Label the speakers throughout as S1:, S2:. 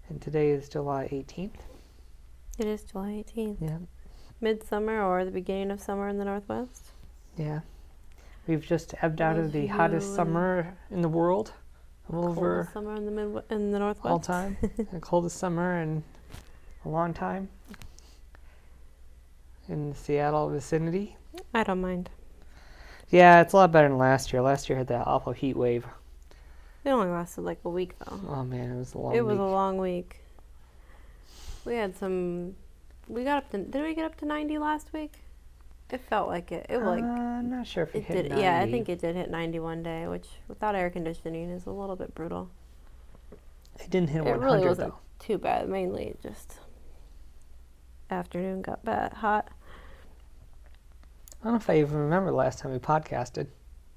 S1: And today is July 18th.
S2: It is July 18th.
S1: Yeah.
S2: Midsummer or the beginning of summer in the Northwest.
S1: Yeah. We've just ebbed out of the hottest summer in the world.
S2: Coldest summer in the Northwest.
S1: All time. The coldest summer in a long time. In the Seattle vicinity.
S2: I don't mind.
S1: Yeah, it's a lot better than last year. Last year had that awful heat wave.
S2: It only lasted like a week, though.
S1: Oh, man, it was a long week.
S2: It was a long week. We had some... We got up to... Did we get up to 90 last week? It felt like it. It was like...
S1: I'm not sure if it hit 90.
S2: Yeah, I think it did hit 90 one day, which without air conditioning is a little bit brutal.
S1: It didn't hit 100,
S2: It really wasn't
S1: though.
S2: too bad. Mainly just... Afternoon got hot.
S1: I don't know if I even remember the last time we podcasted.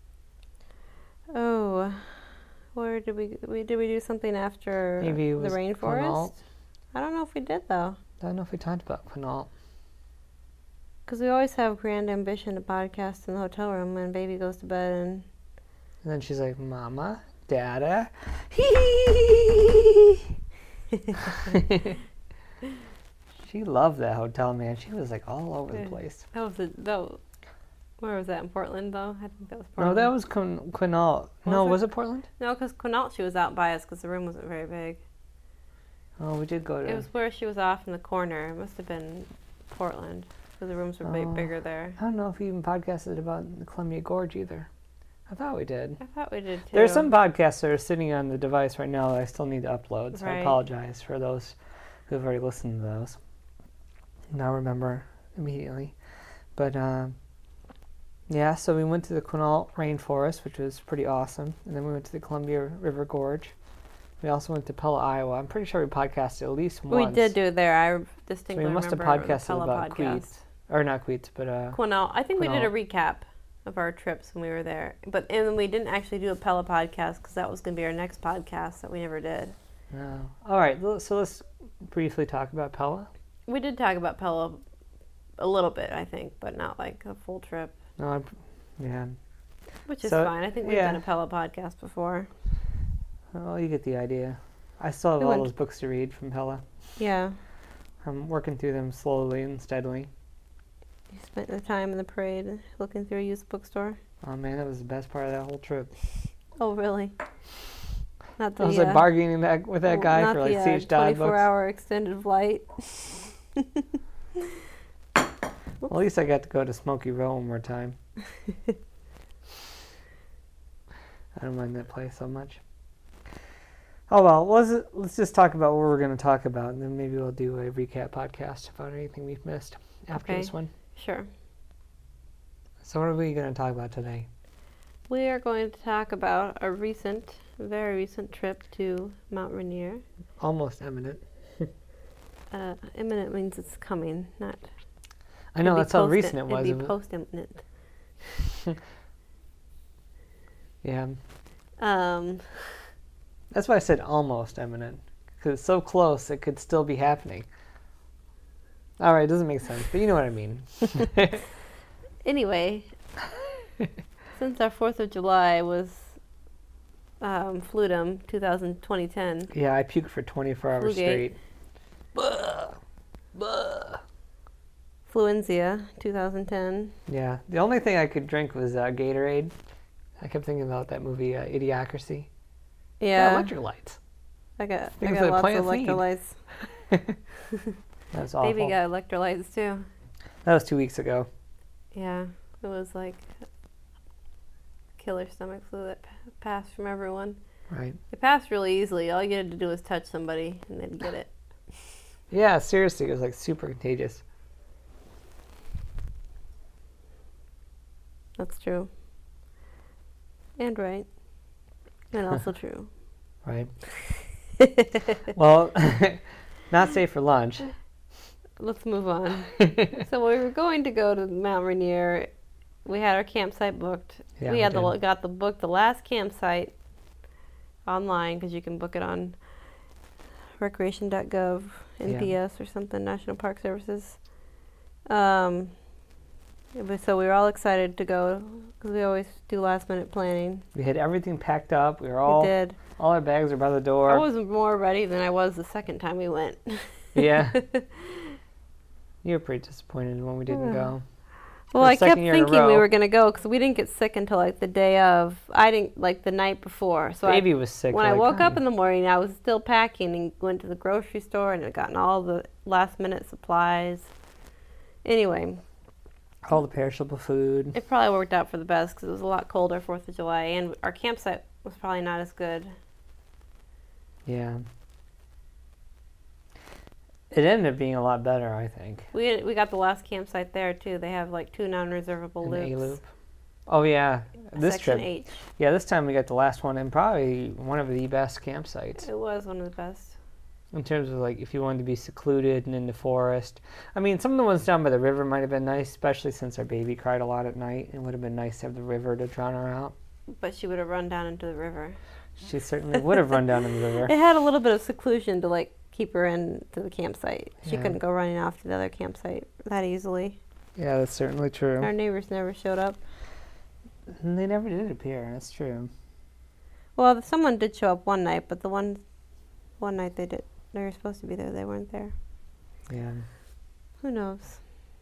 S2: Oh... Where did we do something after
S1: Maybe it was
S2: the rainforest?
S1: Quinault.
S2: I don't know if we did, though.
S1: I don't know if we talked about Quinault.
S2: Because we always have grand ambition to podcast in the hotel room when baby goes to bed
S1: And then she's like, Mama, Dada. She loved that hotel, man. She was like all over the place.
S2: Where was that, in Portland, though? I think that was
S1: No,
S2: Portland.
S1: that was Quinault. No, was it Portland?
S2: No, because Quinault, she was out by us because the room wasn't very big.
S1: Oh, we did go to...
S2: It was where she was off in the corner. It must have been Portland because the rooms were bigger there.
S1: I don't know if we even podcasted about the Columbia Gorge either. I thought we did.
S2: I thought we did, too.
S1: There's some podcasts that are sitting on the device right now that I still need to upload, so I
S2: Right.
S1: apologize for those who have already listened to those. Now remember immediately. But, yeah, so we went to the Quinault Rainforest, which was pretty awesome. And then we went to the Columbia River Gorge. We also went to Pella, Iowa. I'm pretty sure we podcasted at least once.
S2: We did do it there. I distinctly
S1: So we must have
S2: remember the
S1: podcasted
S2: Pella
S1: about
S2: podcast.
S1: Queets. Or not Queets, but...
S2: Quinault. I think we did a
S1: Quinault.
S2: recap of our trips when we were there. And we didn't actually do a Pella podcast because that was going to be our next podcast that we never did.
S1: No. All right, so let's briefly talk about Pella.
S2: We did talk about Pella a little bit, I think, but not like a full trip.
S1: No, yeah.
S2: Which is
S1: So,
S2: fine. I think we've
S1: yeah.
S2: done a Pella podcast before.
S1: Well, you get the idea. I still have
S2: We
S1: all
S2: went-
S1: those books to read from Pella.
S2: Yeah.
S1: I'm working through them slowly and steadily.
S2: You spent the time in the parade looking through a used bookstore.
S1: Oh man, that was the best part of that whole trip.
S2: Oh, really? Not the
S1: I was like bargaining with that guy
S2: not
S1: for like
S2: the,
S1: C.H. Dodd books.
S2: 24-hour extended flight.
S1: Well, at least I got to go to Smoky Row one more time. I don't mind that place so much. Oh well, let's just talk about what we're going to talk about, and then maybe we'll do a recap podcast about anything we've missed after
S2: Okay.
S1: this one.
S2: Sure.
S1: So what are we going to talk about today?
S2: We are going to talk about a very recent trip to Mount Rainier.
S1: Almost imminent.
S2: Imminent means it's coming, not...
S1: I know,
S2: it'd be
S1: that's how recent it was.
S2: It'd be post-imminent.
S1: Yeah.
S2: Um,
S1: That's why I said almost imminent. Because it's so close, it could still be happening. All right, it doesn't make sense, but you know what I mean.
S2: anyway, since our 4th of July was Fludum 2010,
S1: Yeah, I puked for 24 hours
S2: Flugate.
S1: straight. Buh. Buh.
S2: Fluenzia 2010.
S1: Yeah, the only thing I could drink was Gatorade. I kept thinking about that movie, Idiocracy.
S2: Yeah,
S1: Electrolytes.
S2: I got
S1: Things
S2: lots
S1: that
S2: of
S1: plants need.
S2: electrolytes.
S1: That was awful.
S2: Baby got electrolytes too.
S1: That was 2 weeks ago.
S2: Yeah, it was like killer stomach flu that passed from everyone.
S1: Right.
S2: It passed really easily. All you had to do was touch somebody and they'd get it.
S1: Yeah, seriously, it was like super contagious.
S2: That's true. And right. And also true.
S1: Right. Well, not safe for lunch.
S2: Let's move on. So we were going to go to Mount Rainier. We had our campsite booked.
S1: Yeah,
S2: we
S1: we
S2: had
S1: did.
S2: got the last campsite online because you can book it on recreation.gov, NPS or something, National Park Services. So we were all excited to go because we always do last minute planning.
S1: We had everything packed up.
S2: We
S1: all
S2: did.
S1: All our bags were by the door.
S2: I was more ready than I was the second time we went.
S1: Yeah. You were pretty disappointed when we didn't go.
S2: Well, I kept thinking we were going to go because we didn't get sick until like the day of. I didn't like the night before. So
S1: Baby was sick.
S2: When I woke up in the morning, I was still packing and went to the grocery store and had gotten all the last minute supplies. Anyway.
S1: All the perishable food.
S2: It probably worked out for the best because it was a lot colder 4th of July and our campsite was probably not as good.
S1: Yeah. It ended up being a lot better, I think.
S2: We got the last campsite there too. They have like 2 non-reservable loops.
S1: A-loop. Oh yeah, this
S2: Section
S1: trip.
S2: H.
S1: Yeah, this time we got the last one and probably one of the best campsites.
S2: It was one of the best.
S1: In terms of like if you wanted to be secluded and in the forest. I mean, some of the ones down by the river might have been nice, especially since our baby cried a lot at night. It would have been nice to have the river to drown her out.
S2: But she would have run down into the river.
S1: She certainly would have run down in the river.
S2: It had a little bit of seclusion to like keep her in to the campsite. She
S1: Yeah.
S2: couldn't go running off to the other campsite that easily.
S1: Yeah, that's certainly true.
S2: Our neighbors never showed up.
S1: And they never did appear. That's true.
S2: Well, someone did show up one night, but the one night they were supposed to be there. They weren't there.
S1: Yeah.
S2: Who knows?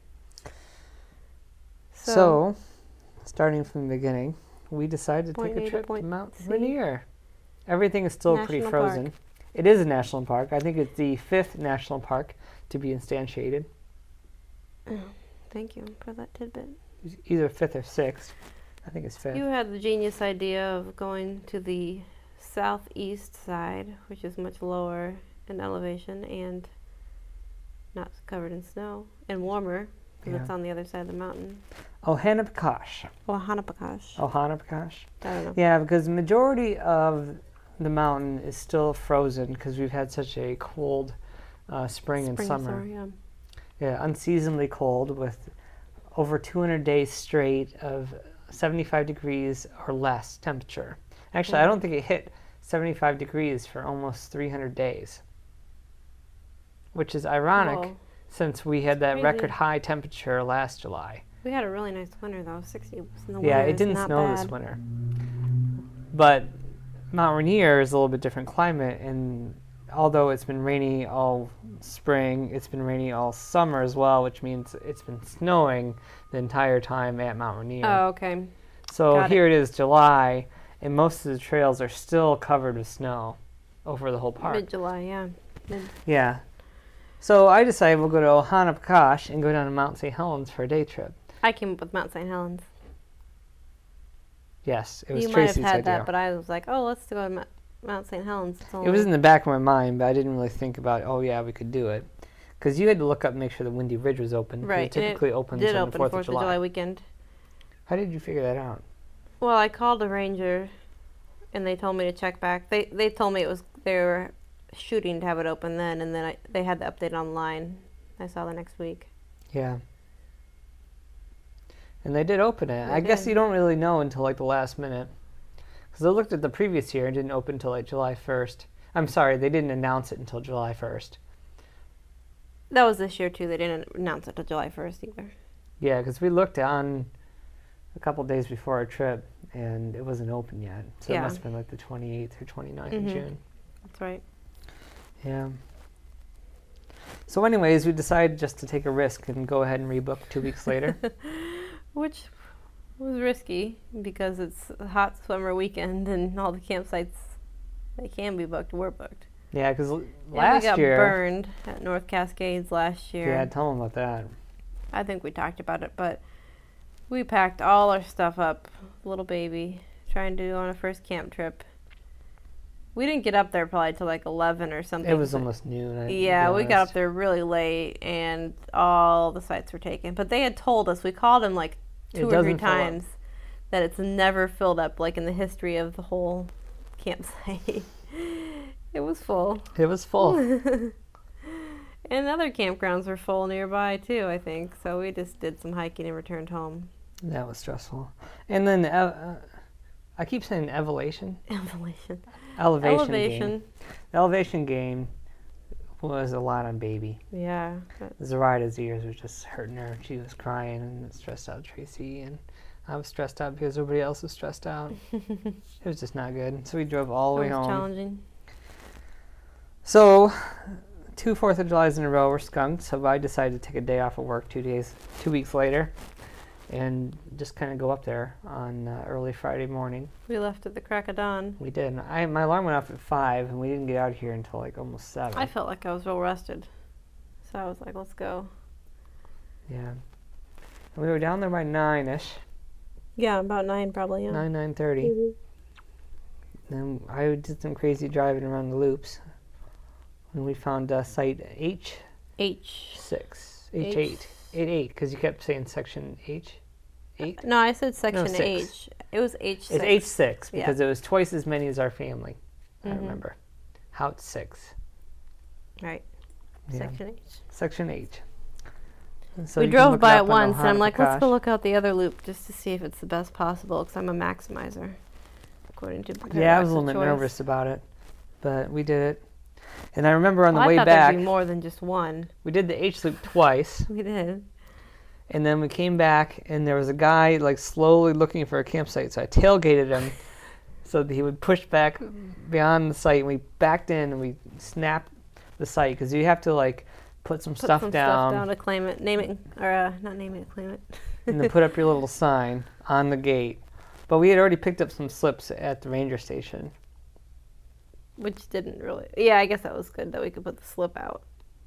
S1: So starting from the beginning, we decided to
S2: Point
S1: take
S2: A
S1: a
S2: to
S1: trip to
S2: point
S1: Mount
S2: C.
S1: Rainier. Everything is still pretty
S2: National
S1: frozen.
S2: park.
S1: It is a national park. I think it's the 5th national park to be instantiated.
S2: Oh, thank you for that tidbit.
S1: It's either 5th or 6th. I think it's 5th.
S2: You had the genius idea of going to the southeast side, which is much lower in elevation and not covered in snow and warmer because it's on the other side of the mountain.
S1: Ohanapecosh.
S2: Ohanapecosh.
S1: Ohanapecosh.
S2: I don't know.
S1: Yeah, because the majority of the mountain is still frozen because we've had such a cold spring and summer.
S2: Yeah.
S1: Yeah, unseasonably cold with over 200 days straight of 75 degrees or less temperature. Actually, I don't think it hit 75 degrees for almost 300 days, which is ironic
S2: Whoa.
S1: since we had that
S2: crazy.
S1: record high temperature last July.
S2: We had a really nice winter though, 60 in the
S1: Yeah,
S2: winter
S1: it
S2: is
S1: didn't
S2: not
S1: snow
S2: bad.
S1: this winter. But Mount Rainier is a little bit different climate, and although it's been rainy all spring, it's been rainy all summer as well, which means it's been snowing the entire time at Mount Rainier.
S2: Oh, okay.
S1: So
S2: Got
S1: here it is July, and most of the trails are still covered with snow over the whole park.
S2: Mid-July, yeah.
S1: Yeah. So I decided we'll go to Ohanapecosh and go down to Mount St. Helens for a day trip.
S2: I came up with Mount St. Helens.
S1: Yes, it was
S2: You might
S1: Tracy's
S2: have had
S1: idea.
S2: that, but I was like, oh, let's go to Mount St. Helens.
S1: It was in the back of my mind, but I didn't really think about, oh yeah, we could do it. Because you had to look up and make sure the Windy Ridge was open. 'cause
S2: Right.
S1: It typically opens
S2: did
S1: on
S2: open
S1: the 4th
S2: 4th
S1: of July.
S2: weekend.
S1: How did you figure that out?
S2: Well, I called the ranger, and they told me to check back. They told me they were shooting to have it open then, and then they had the update online. I saw the next week.
S1: Yeah. And they did open it.
S2: They
S1: I guess
S2: did.
S1: you don't really know until like the last minute. Because I looked at the previous year and it didn't open until like July 1st. I'm sorry, they didn't announce it until July 1st.
S2: That was this year too. They didn't announce it till July 1st either.
S1: Yeah, because we looked on a couple days before our trip and it wasn't open yet. So it
S2: Yeah.
S1: must have been like the 28th or 29th of
S2: Mhm.
S1: June.
S2: That's right.
S1: Yeah. So anyways, we decided just to take a risk and go ahead and rebook 2 weeks later.
S2: Which was risky because it's a hot summer weekend and all the campsites that can be booked were booked.
S1: Yeah, because
S2: And
S1: last
S2: we got
S1: year...
S2: burned at North Cascades last year.
S1: Yeah, tell them about that.
S2: I think we talked about it, but we packed all our stuff up, little baby, trying to go on a first camp trip. We didn't get up there probably till like 11 or something.
S1: It was almost noon.
S2: Yeah, we got up there really late, and all the sites were taken. But they had told us, we called them like
S1: It
S2: 2 or 3
S1: doesn't fill up.
S2: times, that it's never filled up, like in the history of the whole campsite. It was full.
S1: It was full.
S2: And other campgrounds were full nearby too, I think. So we just did some hiking and returned home.
S1: That was stressful. And then I keep saying elevation.
S2: Elevation.
S1: Elevation.
S2: Elevation.
S1: Game. The elevation game was a lot on Baby.
S2: Yeah.
S1: Zoraida's ears were just hurting her. She was crying and it stressed out Tracy, and I was stressed out because everybody else was stressed out. It was just not good. So we drove all the way home.
S2: Challenging.
S1: So 2 4th of Julys in a row were skunked, so I decided to take a day off of work 2 weeks later and just kind of go up there on early Friday morning.
S2: We left at the crack of dawn.
S1: We did. My alarm went off at 5, and we didn't get out of here until like almost 7.
S2: I felt like I was real rested. So I was like, let's go.
S1: Yeah. And we were down there by 9-ish.
S2: Yeah, about 9 probably, yeah.
S1: 9:30.
S2: Mm-hmm.
S1: Then I did some crazy driving around the loops. And we found site H6. H8. 8, because you kept saying section H. 8?
S2: No, I said section
S1: 6.
S2: H. It was H6.
S1: It's H6 because
S2: Yeah.
S1: it was twice as many as our family. I
S2: Mhm.
S1: remember. Hout 6.
S2: Right.
S1: Yeah.
S2: Section H.
S1: Section H. And so
S2: We
S1: you can
S2: drove
S1: look
S2: by
S1: up
S2: it
S1: on
S2: once, and I'm
S1: Ohana
S2: like, let's go
S1: Prakash.
S2: look out the other loop just to see if it's the best possible, because I'm a maximizer, according to
S1: Yeah, I was a little bit
S2: Choice.
S1: nervous about it, but we did it. And I remember on the
S2: Well, I
S1: way
S2: thought
S1: back,
S2: there'd be more than just one.
S1: we did the H loop twice.
S2: We did.
S1: And then we came back, and there was a guy like slowly looking for a campsite. So I tailgated him so that he would push back beyond the site. And we backed in, and we snapped the site because you have to like put some stuff
S2: Stuff
S1: down,
S2: down to claim it, name it, or not name it, claim it.
S1: and then put up your little sign on the gate. But we had already picked up some slips at the ranger station.
S2: Which didn't really. Yeah, I guess that was good that we could put the slip out.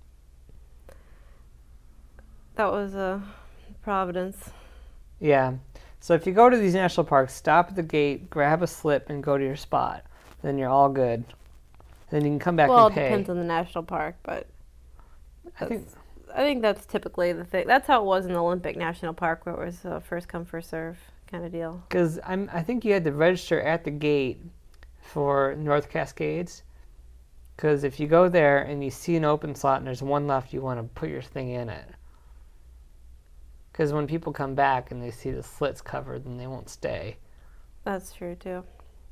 S2: That was Providence.
S1: Yeah. So if you go to these national parks, stop at the gate, grab a slip, and go to your spot. Then you're all good. Then you can come back
S2: Well,
S1: and
S2: it
S1: pay.
S2: depends on the national park, but
S1: I think
S2: I think that's typically the thing. That's how it was in the Olympic National Park, where it was a first come first serve kind of deal.
S1: because I think you had to register at the gate for North Cascades. Because if you go there and you see an open slot and there's one left, you want to put your thing in it. Because when people come back and they see the slits covered, then they won't stay.
S2: That's true too.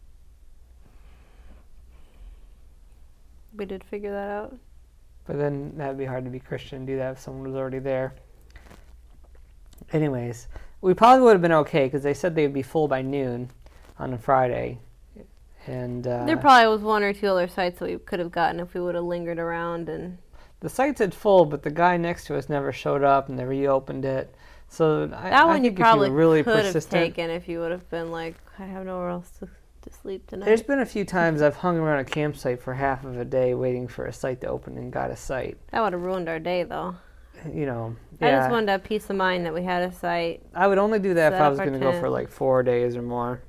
S2: We did figure that out.
S1: But then that'd be hard to be Christian and do that if someone was already there. Anyways, we probably would have been okay because they said they'd be full by noon on a Friday. And
S2: There probably was one or two other sites that we could have gotten if we would have lingered around. And
S1: the site said full, but the guy next to us never showed up and they reopened it. So
S2: that
S1: I
S2: one you
S1: think
S2: probably
S1: if you were really
S2: could have
S1: persistent,
S2: taken if you would have been like, I have nowhere else to sleep tonight.
S1: There's been a few times I've hung around a campsite for half of a day waiting for a site to open and got a site.
S2: That would have ruined our day, though.
S1: You know,
S2: I
S1: yeah.
S2: just wanted to have peace of mind that we had a site.
S1: I would only do that if
S2: set
S1: I
S2: up
S1: was
S2: our
S1: going to go
S2: tent.
S1: for like 4 days or more.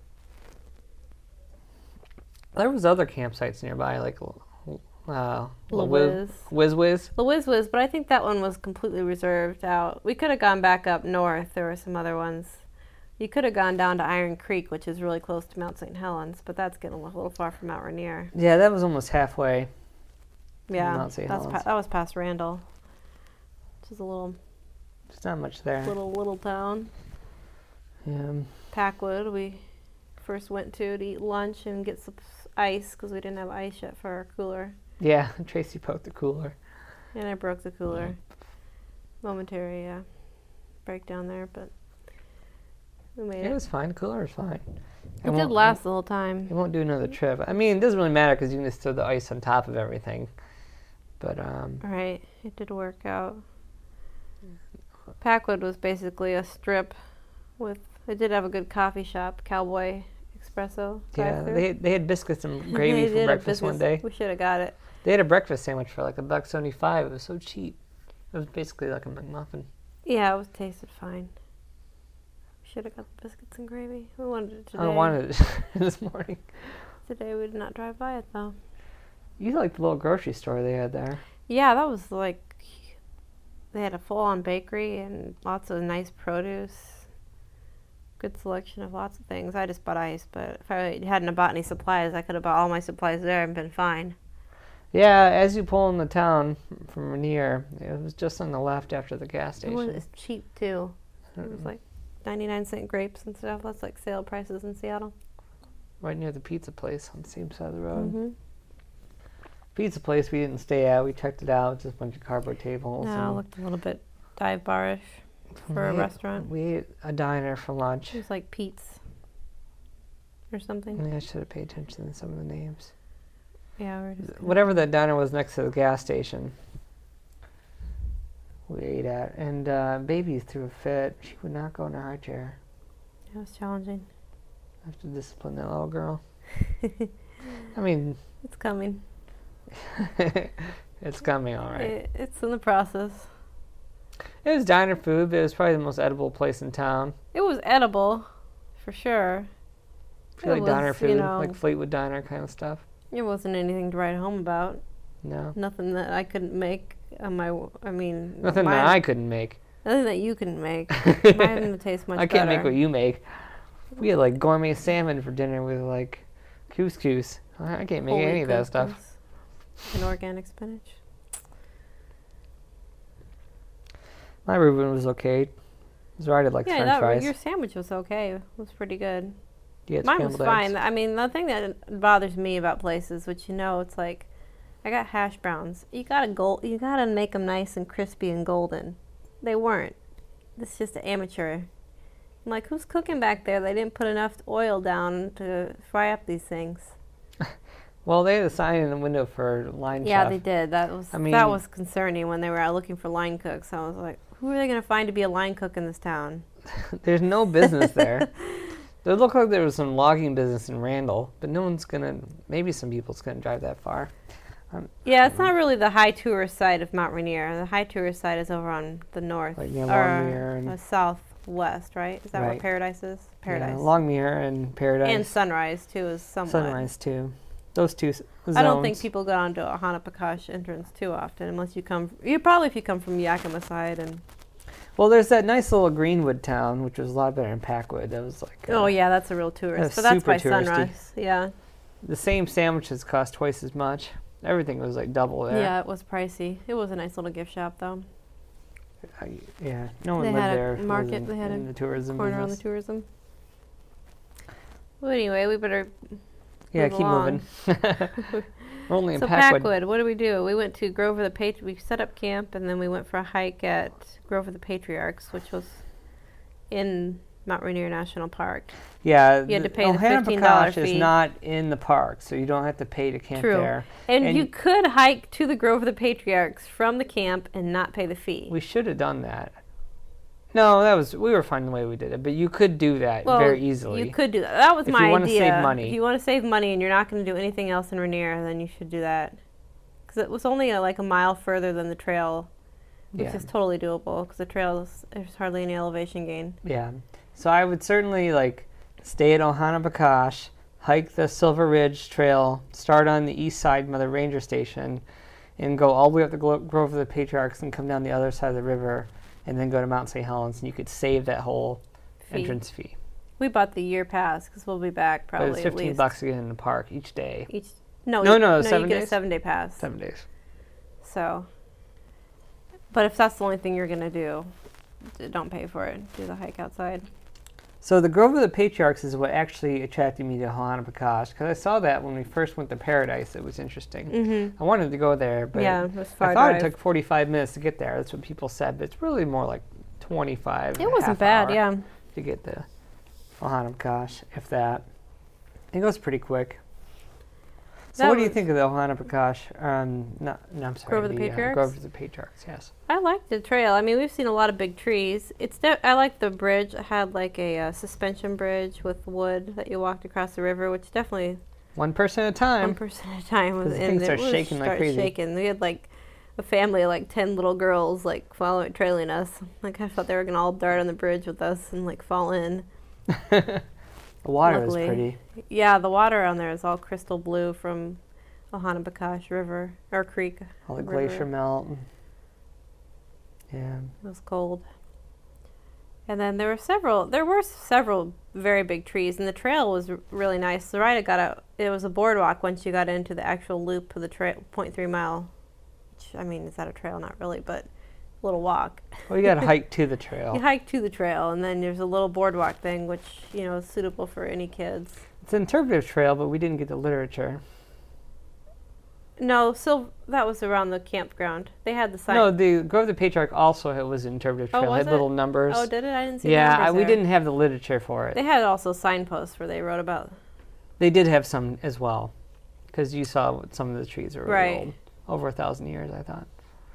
S1: There was other campsites nearby, like
S2: LaWiz.
S1: Whiz.
S2: The Whiz Whiz, but I think that one was completely reserved out. We could have gone back up north. There were some other ones. You could have gone down to Iron Creek, which is really close to Mount St. Helens, but that's getting a little far from Mount Rainier.
S1: Yeah, that was almost halfway.
S2: Yeah,
S1: Mount St. Helens.
S2: that was past Randall, which is a little
S1: There's not much there.
S2: little town.
S1: Yeah.
S2: Packwood, we first went to eat lunch and get some ice because we didn't have ice yet for our cooler.
S1: Yeah, Tracy poked the cooler.
S2: And I broke the cooler. Momentary breakdown there, but we made
S1: It
S2: it.
S1: was fine. The cooler was fine.
S2: It did last the whole time.
S1: It won't do another trip. I mean, it doesn't really matter because you can just throw the ice on top of everything. But
S2: Right, it did work out. Packwood was basically a strip with. It did have a good coffee shop, Cowboy Espresso.
S1: yeah,
S2: drive-thru.
S1: they had biscuits and gravy
S2: They
S1: for
S2: did a
S1: breakfast one day.
S2: We should have got it.
S1: They had a breakfast sandwich for like $1.75. It was so cheap. It was basically like a McMuffin.
S2: Yeah, it was tasted fine. We should have got the biscuits and gravy. We wanted it today.
S1: I wanted it this morning.
S2: Today we did not drive by it though.
S1: You like the little grocery store they had there.
S2: Yeah, that was like. They had a full-on bakery and lots of nice produce. Good selection of lots of things. I just bought ice, but if I hadn't bought any supplies, I could have bought all my supplies there and been fine.
S1: Yeah, as you pull in the town from Rainier, it was just on the left after the gas
S2: It was
S1: station.
S2: it's cheap too. It was like 99-cent grapes and stuff. That's like sale prices in Seattle.
S1: Right near the pizza place on the same side of the road.
S2: Mm-hmm.
S1: pizza place we didn't stay at. We checked it out. Just a bunch of cardboard tables.
S2: No, it
S1: and
S2: looked a little bit dive bar-ish for a restaurant.
S1: We ate a diner for lunch.
S2: It was like Pete's or something.
S1: Yeah, I should have paid attention to some of the names.
S2: Yeah, we're just
S1: Whatever that diner was next to the gas station, we ate at. And baby threw a fit. She would not go in a high chair.
S2: It was challenging.
S1: I have to discipline that little girl. I mean,
S2: It's coming.
S1: it's coming, all right.
S2: It's in the process.
S1: It was diner food, but it was probably the most edible place in town.
S2: It was edible, for sure.
S1: I feel
S2: It
S1: like diner
S2: was,
S1: food,
S2: you know,
S1: like Fleetwood Diner kind of stuff.
S2: It wasn't anything to write home about.
S1: No.
S2: Nothing that I couldn't make on my.
S1: Nothing that I couldn't make.
S2: Nothing that you couldn't make. Mine would taste much better.
S1: I can't make what you make. We had like gourmet salmon for dinner with like couscous. I can't make
S2: Holy
S1: any of that stuff.
S2: couscous and organic spinach.
S1: My Reuben was okay. It was right at like French fries.
S2: Your sandwich was okay. It was pretty good.
S1: Yeah,
S2: Mine was
S1: scrambled
S2: fine.
S1: eggs.
S2: I mean, the thing that bothers me about places, which it's like, I got hash browns. You gotta make them nice and crispy and golden. They weren't. It's just an amateur. I'm like, who's cooking back there? They didn't put enough oil down to fry up these things.
S1: Well, they had a sign in the window for line
S2: Yeah,
S1: chef.
S2: they did. That was concerning when they were out looking for line cooks. I was like, who are they going to find to be a line cook in this town?
S1: There's no business there. It looked like there was some logging business in Randall, but no one's gonna. Maybe some people's gonna drive that far.
S2: Yeah, it's not really the high tourist side of Mount Rainier. The high tourist side is over on the north,
S1: Like near Longmere and
S2: the southwest, right? Is that where
S1: Right.
S2: Paradise is? Paradise.
S1: Yeah, Longmere and Paradise.
S2: And Sunrise too is somewhat.
S1: Sunrise too. Those two zones.
S2: I don't think people go onto a Hanapakash entrance too often, unless you come. If you come from Yakima side and.
S1: Well, there's that nice little Greenwood town, which was a lot better than Packwood. That was like.
S2: Oh yeah, that's a real tourist.
S1: That's
S2: So that's by
S1: super touristy.
S2: Sunrise. Yeah.
S1: The same sandwiches cost twice as much. Everything was like double there.
S2: Yeah, it was pricey. It was a nice little gift shop though.
S1: Yeah, no one
S2: They
S1: lived
S2: had a
S1: there. who
S2: market,
S1: wasn't
S2: they had
S1: in
S2: a
S1: the tourism
S2: Corner on the
S1: business.
S2: tourism. Well, anyway, we better.
S1: Yeah,
S2: move
S1: keep
S2: along.
S1: moving. We're only in
S2: So
S1: Packwood.
S2: Packwood, what did we do? We went to Grove of the We set up camp, and then we went for a hike at Grove of the Patriarchs, which was in Mount Rainier National Park.
S1: Yeah,
S2: You had to pay the
S1: Ohanapecosh
S2: $15
S1: is
S2: fee.
S1: not in the park, so you don't have to pay to camp
S2: True.
S1: there.
S2: And you could hike to the Grove of the Patriarchs from the camp and not pay the fee.
S1: We should have done that. No, we were fine the way we did it, but you could do that very easily.
S2: You could do that. That was
S1: If
S2: my
S1: you wanna
S2: idea.
S1: save money.
S2: If you want to save money and you're not going to do anything else in Rainier, then you should do that. Because it was only like a mile further than the trail, which
S1: Yeah.
S2: is totally doable because the trail there's hardly any elevation gain.
S1: Yeah. So I would certainly stay at Ohanapecosh, hike the Silver Ridge Trail, start on the east side by the ranger station, and go all the way up the Grove of the Patriarchs and come down the other side of the river, and then go to Mount St. Helens, and you could save that whole entrance fee.
S2: We bought the year pass because we'll be back
S1: But
S2: probably
S1: it's
S2: at
S1: $15
S2: least.
S1: to get in the park each day.
S2: No,
S1: 7
S2: you get a
S1: days?
S2: 7-day pass.
S1: 7 days.
S2: So, but if that's the only thing you're gonna do, don't pay for it. Do the hike outside.
S1: So the Grove of the Patriarchs is what actually attracted me to Ohanapecosh, because I saw that when we first went to Paradise. It was interesting.
S2: Mm-hmm.
S1: I wanted to go there, but
S2: Yeah, it was far
S1: I thought
S2: drive.
S1: it took 45 minutes to get there. That's what people said, but it's really more like 25.
S2: It wasn't
S1: half
S2: bad,
S1: hour
S2: yeah.
S1: to get to Ohanapecosh, if that. It goes pretty quick. So
S2: That
S1: what do you
S2: was-
S1: think of the Ohanapecosh? No, I'm sorry.
S2: Grove of the Patriarchs?
S1: Grove of the Patriarchs, yes.
S2: I liked the trail. I mean, we've seen a lot of big trees. I like the bridge. It had like a suspension bridge with wood that you walked across the river, which definitely
S1: One person at a time.
S2: 1% at a time was
S1: 'Cause the
S2: in
S1: thing
S2: there.
S1: starts
S2: It was
S1: shaking like
S2: start
S1: crazy.
S2: shaking. We had like a family of like 10 little girls like trailing us. Like I thought they were gonna all dart on the bridge with us and like fall in.
S1: The water
S2: Luckily.
S1: is pretty.
S2: Yeah, the water on there is all crystal blue from Ohanapecosh River or Creek.
S1: All the
S2: river.
S1: glacier melt. Yeah.
S2: It was cold. And then there were several very big trees, and the trail was really nice. The ride it was a boardwalk once you got into the actual loop of the trail, 0.3 mile. Which, I mean, is that a trail? Not really, but a little walk.
S1: Well, you got to hike to the trail.
S2: You hike to the trail, and then there's a little boardwalk thing, which is suitable for any kids.
S1: It's an interpretive trail, but we didn't get the literature.
S2: No, that was around the campground. They had the sign.
S1: No, the Grove of the Patriarch also was an interpretive trail.
S2: Oh,
S1: It
S2: was
S1: had
S2: it?
S1: little numbers.
S2: Oh, did it? I didn't see the
S1: Yeah,
S2: numbers
S1: we
S2: there.
S1: didn't have the literature for it.
S2: They had also signposts where they wrote about.
S1: They did have some as well, because you saw some of the trees are really
S2: Right.
S1: old. Over 1,000 years, I thought.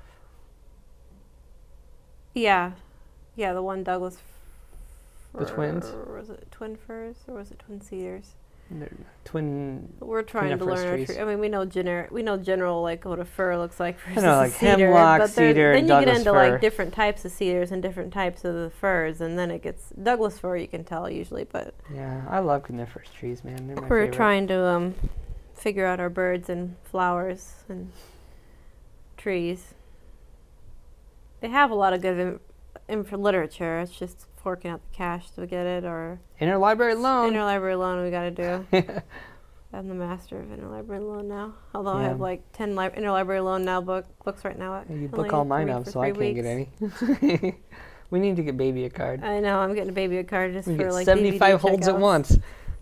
S2: Yeah. Yeah, the one Douglas.
S1: The twins?
S2: Was it twin firs or was it twin cedars?
S1: They're twin.
S2: We're trying to
S1: Coniferous
S2: learn our
S1: trees.
S2: tree. I mean, we know general like what a fir looks like versus
S1: know,
S2: a
S1: like
S2: cedar,
S1: hemlock,
S2: but
S1: cedar,
S2: then
S1: and
S2: you get
S1: Douglas
S2: into
S1: fir.
S2: like different types of cedars and different types of the firs, and then it gets Douglas fir. You can tell usually, but
S1: Yeah, I love coniferous trees, man. They're my
S2: we're
S1: favorite.
S2: trying to figure out our birds and flowers and trees. They have a lot of good info literature. It's just forking out the cash to get it, or
S1: Interlibrary loan.
S2: interlibrary loan we got to do. I'm the master of interlibrary loan now. Although I
S1: Yeah.
S2: have like 10 interlibrary loan now books right now.
S1: You
S2: only
S1: book all
S2: have to
S1: mine
S2: read
S1: up,
S2: for
S1: so I
S2: 3
S1: can't
S2: weeks.
S1: get any. We need to get baby a card.
S2: I know. I'm getting a baby a card just
S1: We
S2: for
S1: get
S2: like
S1: 75
S2: DVD
S1: holds at
S2: checkouts.
S1: once.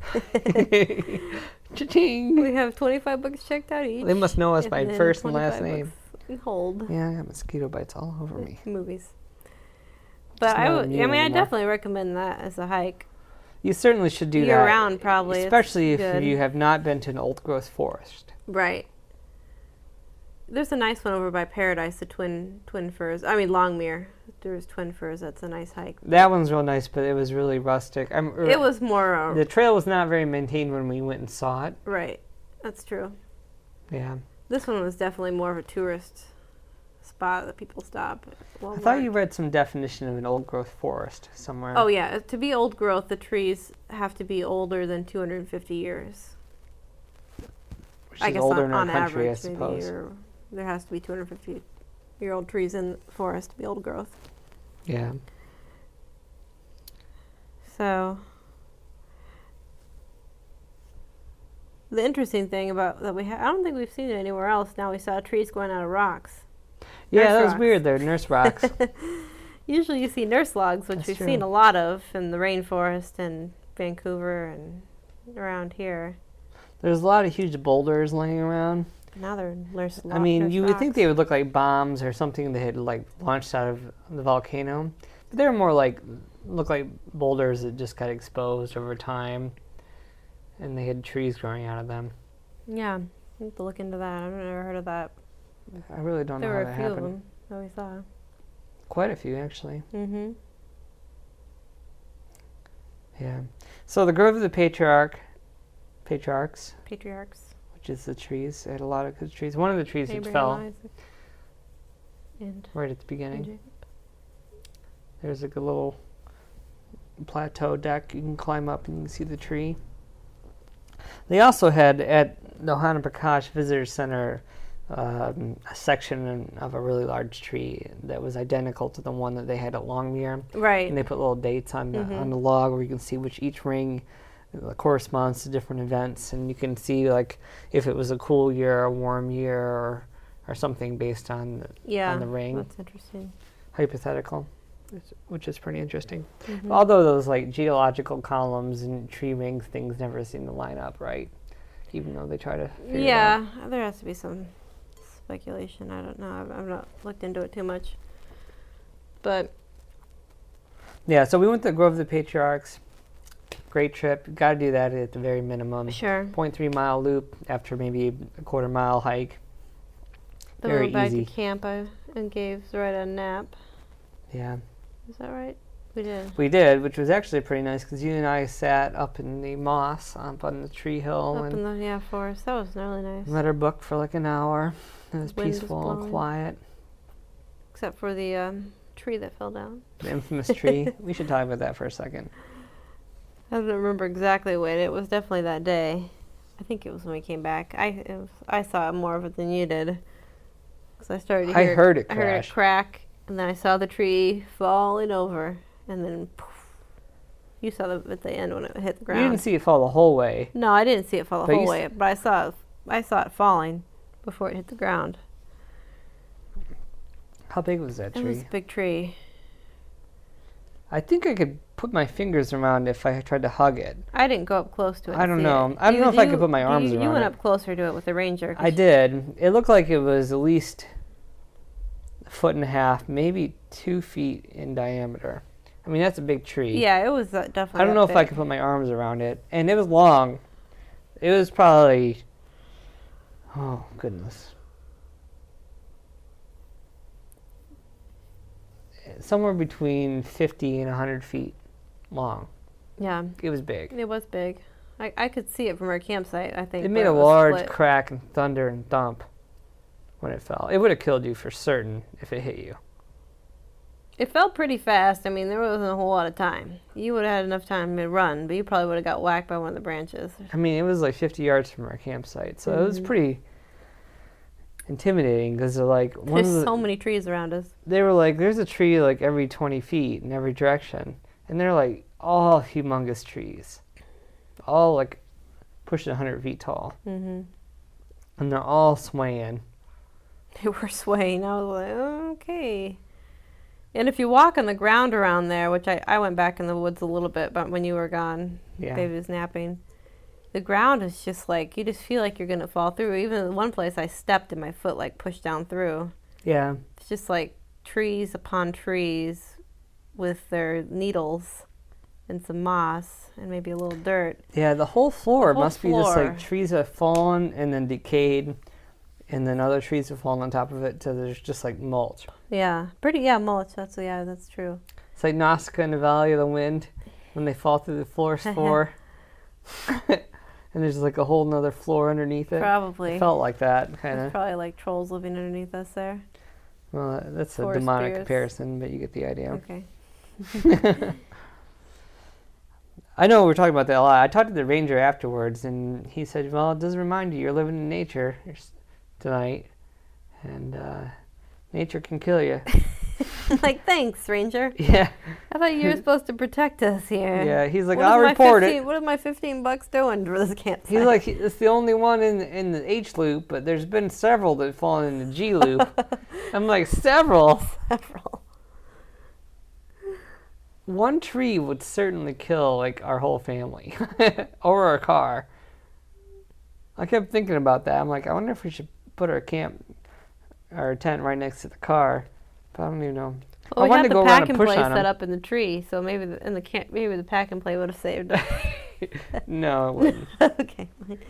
S1: Cha-ching.
S2: We have 25 books checked out each.
S1: They must know us by
S2: then
S1: first and last
S2: 25
S1: name.
S2: books in hold.
S1: Yeah, I got mosquito bites all over me.
S2: Movies. But
S1: not
S2: I
S1: immune
S2: mean, I
S1: anymore.
S2: definitely recommend that as a hike.
S1: You certainly should do that.
S2: Year round, probably. It's
S1: Especially if
S2: good.
S1: you have not been to an old growth forest.
S2: Right. There's a nice one over by Paradise, the twin firs. I mean, Longmere. There's twin firs. That's a nice hike.
S1: That one's real nice, but it was really rustic.
S2: It was more
S1: The trail was not very maintained when we went and saw it.
S2: right. That's true.
S1: Yeah.
S2: This one was definitely more of a tourist spot that people stop. At
S1: I thought
S2: Walmart.
S1: you read some definition of an old growth forest somewhere.
S2: Oh yeah, to be old growth, the trees have to be older than 250 years.
S1: Which
S2: I
S1: is
S2: guess
S1: older
S2: on,
S1: in our
S2: on
S1: country,
S2: average,
S1: I
S2: maybe,
S1: suppose.
S2: or there has to be 250-year-old trees in the forest to be old growth.
S1: Yeah.
S2: So the interesting thing about that I don't think we've seen it anywhere else. Now we saw trees growing out of rocks.
S1: Yeah,
S2: Nurse
S1: that was
S2: rocks.
S1: weird there. Nurse rocks.
S2: Usually you see nurse logs, which
S1: That's
S2: we've
S1: true.
S2: seen a lot of in the rainforest in Vancouver and around here.
S1: There's a lot of huge boulders laying around.
S2: Now they're nurse
S1: I mean,
S2: nurse
S1: you would think
S2: rocks.
S1: they would look like bombs or something that had like launched out of the volcano. But they're more like, look like boulders that just got exposed over time. And they had trees growing out of them.
S2: Yeah, I have to look into that. I've never heard of that.
S1: I really don't
S2: There
S1: know
S2: were
S1: how
S2: a
S1: that
S2: few of
S1: happened.
S2: them that we saw.
S1: Quite a few, actually.
S2: Mm-hmm.
S1: Yeah. So the Grove of the Patriarchs,
S2: Patriarchs.
S1: which is the trees, it had a lot of good trees. One of the trees that
S2: Abraham,
S1: fell
S2: Isaac, and
S1: right at the beginning.
S2: Jacob.
S1: There's like a little plateau deck you can climb up and you can see the tree. They also had at the Ohana Prakash Visitor Center a section of a really large tree that was identical to the one that they had at Longmere.
S2: Right.
S1: And they put little dates on
S2: Mhm.
S1: on the log where you can see which each ring corresponds to different events, and you can see like if it was a cool year, a warm year, or something based on
S2: Yeah.
S1: on the ring.
S2: That's interesting.
S1: Hypothetical, which is pretty interesting.
S2: Mhm.
S1: Although those like geological columns and tree rings things never seem to line up right, even though they try to figure it out.
S2: Yeah, there has to be some speculation. I don't know. I've not looked into it too much. But
S1: Yeah, so we went to the Grove of the Patriarchs. Great trip. Got to do that at the very minimum.
S2: sure.
S1: 0.3 mile loop after maybe a quarter mile hike.
S2: Then
S1: Very
S2: we went back
S1: easy.
S2: to camp and gave Zoraida a nap.
S1: Yeah,
S2: Is that right? We did.
S1: we did, which was actually pretty nice because you and I sat up in the moss up on the tree hill
S2: Up in
S1: and
S2: the forest. That was really nice.
S1: read our book for like an hour. It was
S2: Wind was
S1: peaceful and
S2: blowing.
S1: quiet.
S2: Except for the tree that fell down.
S1: The infamous tree. We should talk about that for a second.
S2: I don't remember exactly when. It was definitely that day. I think it was when we came back. I saw more of it than you did. Because I started to
S1: I
S2: hear
S1: heard it
S2: I heard it
S1: crash.
S2: crack, and then I saw the tree falling over, and then poof, you saw it at the end when it hit the
S1: You
S2: ground.
S1: didn't see it fall the whole way.
S2: No, I didn't see it fall the
S1: But you
S2: whole
S1: s-
S2: way, but I saw it falling before it hit the ground.
S1: How big was that
S2: It was
S1: tree?
S2: a big tree.
S1: I think I could put my fingers around it if I tried to hug it.
S2: I didn't go up close to it.
S1: I don't know. I don't know if I could put my arms around it.
S2: You went up closer to it with the Ranger.
S1: I did. It looked like it was at least 1.5 feet, maybe 2 feet in diameter. I mean, that's a big tree.
S2: Yeah, it was definitely.
S1: I don't know if I could put my arms around it. And it was long. It was probably, oh, goodness. Somewhere between 50 and 100 feet long.
S2: Yeah.
S1: It was big.
S2: It was big. I could see it from our campsite, I think.
S1: It made a large crack and thunder and thump when it fell. It would have killed you for certain if it hit you.
S2: It fell pretty fast. I mean, there wasn't a whole lot of time. You would have had enough time to run, but you probably would have got whacked by one of the branches.
S1: I mean, it was like 50 yards from our campsite, so it was pretty intimidating because they're like...
S2: There's so many trees around us.
S1: They were like, there's a tree like every 20 feet in every direction, and they're like all humongous trees. All like pushing 100 feet tall. Mm-hmm. And they're all swaying.
S2: They were swaying. I was like, oh, okay. And if you walk on the ground around there, which I went back in the woods a little bit, but when you were gone, Baby was napping, the ground is just like, you just feel like you're going to fall through. Even in one place I stepped and my foot like pushed down through.
S1: Yeah.
S2: It's just like trees upon trees with their needles and some moss and maybe a little dirt.
S1: Yeah, the whole floor must be just like trees have fallen and then decayed, and then other trees have fallen on top of it, so there's just like mulch.
S2: Yeah, mulch. That's true.
S1: It's like Nausicaa in the Valley of the Wind when they fall through the forest floor, and there's like a whole nother floor underneath it.
S2: Probably.
S1: It felt like that, kind of.
S2: Probably like trolls living underneath us there.
S1: Well, that's a
S2: Forest
S1: demonic
S2: spirits.
S1: comparison, but you get the idea.
S2: Okay.
S1: I know we're talking about that a lot. I talked to the ranger afterwards, and he said, well, it does remind you you're living in nature tonight, and nature can kill you.
S2: Like, thanks, Ranger.
S1: Yeah.
S2: I thought you were supposed to protect us here.
S1: Yeah, he's like, I'll report it.
S2: What is my $15 doing for this campsite?
S1: He's like, it's the only one in the H loop, but there's been several that have fallen in the G loop. I'm like, several?
S2: Several.
S1: One tree would certainly kill, like, our whole family. Or our car. I kept thinking about that. I'm like, I wonder if we should put our tent right next to the car. But I don't even know.
S2: Well,
S1: I wanted to go around and push on them.
S2: We got the pack and play set up in the tree, so maybe the pack and play would have saved us.
S1: No, it wouldn't.
S2: Okay.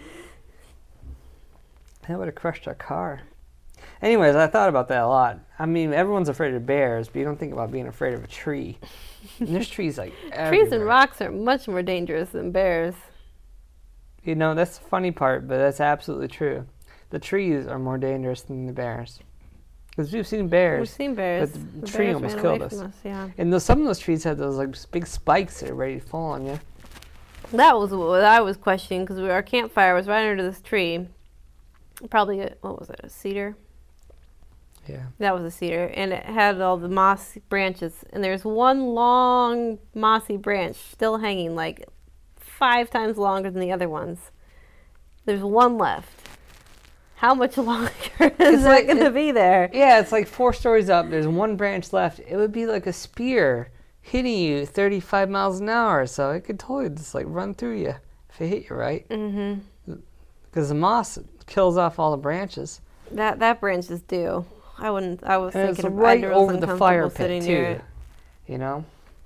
S1: That would have crushed our car. Anyways, I thought about that a lot. I mean, everyone's afraid of bears, but you don't think about being afraid of a tree. And there's trees like everywhere.
S2: Trees and rocks are much more dangerous than bears.
S1: You know, that's the funny part, but that's absolutely true. The trees are more dangerous than the bears. Because we've seen bears.
S2: We've seen bears.
S1: But the tree almost killed us.
S2: Yeah.
S1: And some of those trees had those like big spikes that are ready to fall on you.
S2: That was what I was questioning, because our campfire was right under this tree. Probably, what was it, a cedar?
S1: Yeah.
S2: That was a cedar. And it had all the moss branches. And there's one long mossy branch still hanging, like 5 times longer than the other ones. There's one left. How much longer is that going to be there?
S1: Yeah, it's like 4 stories up. There's one branch left. It would be like a spear hitting you 35 miles an hour. So it could totally just like run through you if it hit you right. Mm-hmm. Because the moss kills off all the branches.
S2: That branch is due. I was
S1: and
S2: thinking
S1: it's right over the fire pit
S2: too.
S1: You know.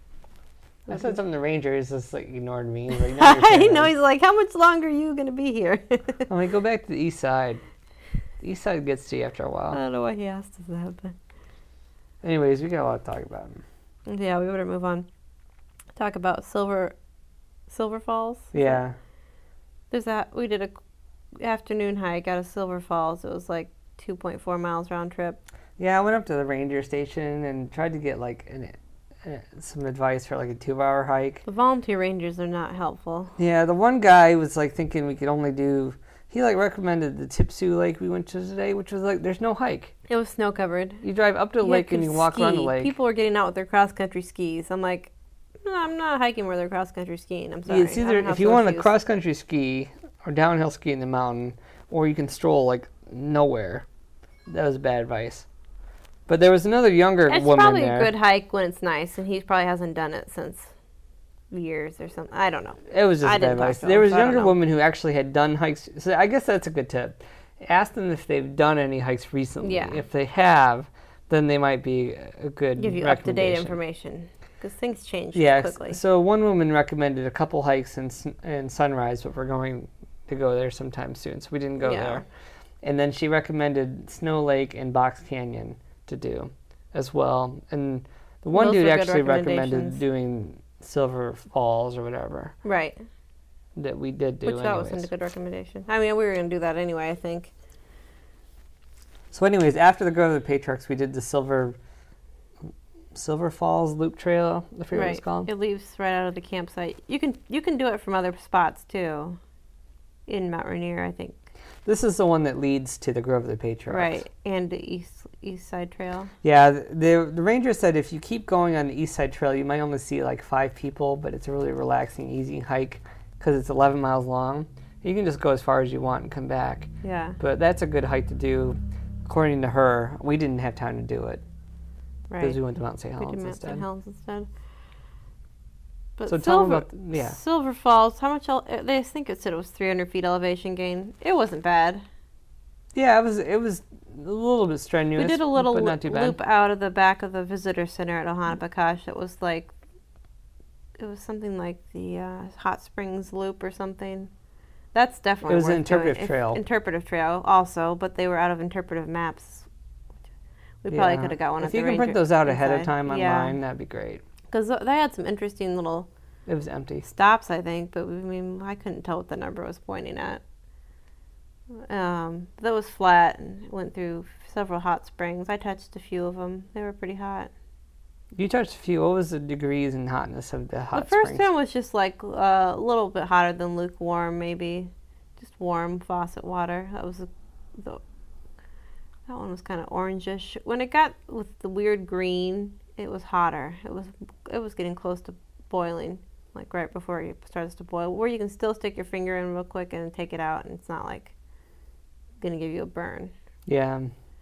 S1: I said something to the ranger. He's just like ignored me. He's like, no,
S2: I know. He's like, how much longer are you going to be here?
S1: I'm like, go back to the east side. The east side gets to you after a while.
S2: I don't know why he asked us that, but
S1: anyways, we got a lot to talk about.
S2: Yeah, we better move on. Talk about Silver Falls.
S1: Yeah.
S2: There's that. We did a afternoon hike out of Silver Falls. It was like 2.4 miles round trip.
S1: Yeah, I went up to the ranger station and tried to get like some advice for like a 2-hour hike.
S2: The volunteer rangers are not helpful.
S1: Yeah, the one guy was like thinking we could only do. He like recommended the Tipsoo Lake we went to today, which was like there's no hike.
S2: It was snow covered.
S1: You drive up to the lake and you walk around the lake.
S2: People were getting out with their cross country skis. I'm like, no, I'm not hiking where they're cross country skiing. I'm sorry.
S1: It's either if you want to cross country ski or downhill ski in the mountain, or you can stroll like nowhere. That was bad advice. But there was another younger woman there.
S2: It's probably a good hike when it's nice, and he probably hasn't done it since years or something. I don't know.
S1: It was just
S2: I
S1: bad
S2: didn't talk
S1: advice.
S2: to
S1: There
S2: them,
S1: was a
S2: so I don't
S1: younger
S2: know.
S1: woman who actually had done hikes. So I guess that's a good tip. Ask them if they've done any hikes recently.
S2: Yeah.
S1: If they have, then they might be a good
S2: Give you up-to-date
S1: recommendation.
S2: information because things change
S1: Yeah.
S2: quickly.
S1: So one woman recommended a couple hikes in Sunrise, but we're going to go there sometime soon, so we didn't go
S2: Yeah.
S1: there. And then she recommended Snow Lake and Box Canyon to do as well. And the one
S2: Those
S1: dude
S2: were good
S1: actually recommended
S2: recommendations.
S1: doing Silver Falls or whatever
S2: Right.
S1: that we did do
S2: Which that was
S1: anyways.
S2: a good recommendation. I mean, we were going to do that anyway, I think.
S1: So anyways, after the Grove of the Patriarchs, we did the Silver Falls Loop Trail, I forget what it's called.
S2: It leaves right out of the campsite. You can do it from other spots too. In Mount Rainier, I think.
S1: This is the one that leads to the Grove of the Patriarchs.
S2: Right, and the east side trail.
S1: Yeah, the ranger said if you keep going on the East Side Trail, you might only see like 5 people, but it's a really relaxing, easy hike because it's 11 miles long. You can just go as far as you want and come back.
S2: Yeah.
S1: But that's a good hike to do, according to her. We didn't have time to do it because
S2: Right.
S1: we went to Mount St.
S2: We
S1: Helens
S2: did Mount
S1: instead.
S2: St. Helens instead. But
S1: So tell them about yeah.
S2: Silver Falls. How much? They think it said it was 300 feet elevation gain. It wasn't bad.
S1: Yeah, it was a little bit strenuous.
S2: We did a little
S1: but not too bad.
S2: loop out of the back of the visitor center at Ohanabacosh. That was like, it was something like the Hot Springs Loop or something. That's definitely
S1: It was an
S2: worth
S1: interpretive
S2: doing.
S1: trail.
S2: Interpretive trail also, but they were out of interpretive maps. We probably
S1: Yeah.
S2: could have got one
S1: If
S2: at the
S1: you can
S2: ranger
S1: print those out ahead of
S2: inside.
S1: time online, that'd be great.
S2: Because they had some interesting little
S1: It was empty.
S2: stops, I think, but I couldn't tell what the number was pointing at. That was flat and went through several hot springs. I touched a few of them. They were pretty hot.
S1: You touched a few. What was the degrees and hotness of the hot
S2: The first
S1: springs?
S2: one was just like a little bit hotter than lukewarm, maybe. Just warm faucet water. That one was kind of orangish. When it got with the weird green, it was hotter. It was getting close to boiling, like right before it starts to boil, where you can still stick your finger in real quick and take it out, and it's not like gonna give you a burn.
S1: Yeah.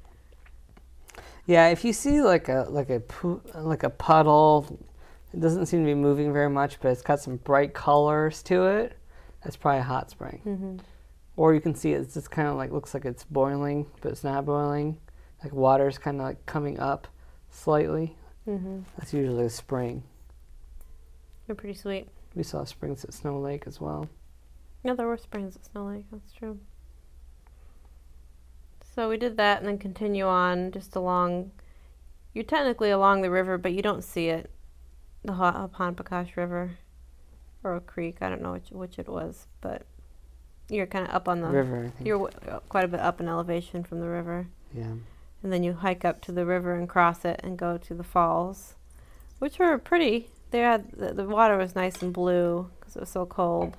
S1: Yeah, if you see like a puddle, it doesn't seem to be moving very much, but it's got some bright colors to it. That's probably a hot spring.
S2: Mm-hmm.
S1: Or you can see it's just kind of like looks like it's boiling, but it's not boiling. Like water's kind of like coming up slightly.
S2: Mm-hmm.
S1: That's usually a spring.
S2: They're pretty sweet.
S1: We saw springs at Snow Lake as well.
S2: Yeah, there were springs at Snow Lake. That's true. So we did that and then continue on just along. You're technically along the river, but you don't see it. The Ohanabacosh River or a creek. I don't know which it was, but you're kind of up on the
S1: River, I think.
S2: You're quite a bit up in elevation from the river,
S1: Yeah.
S2: and then you hike up to the river and cross it and go to the falls, which were pretty. They had the water was nice and blue because it was so cold.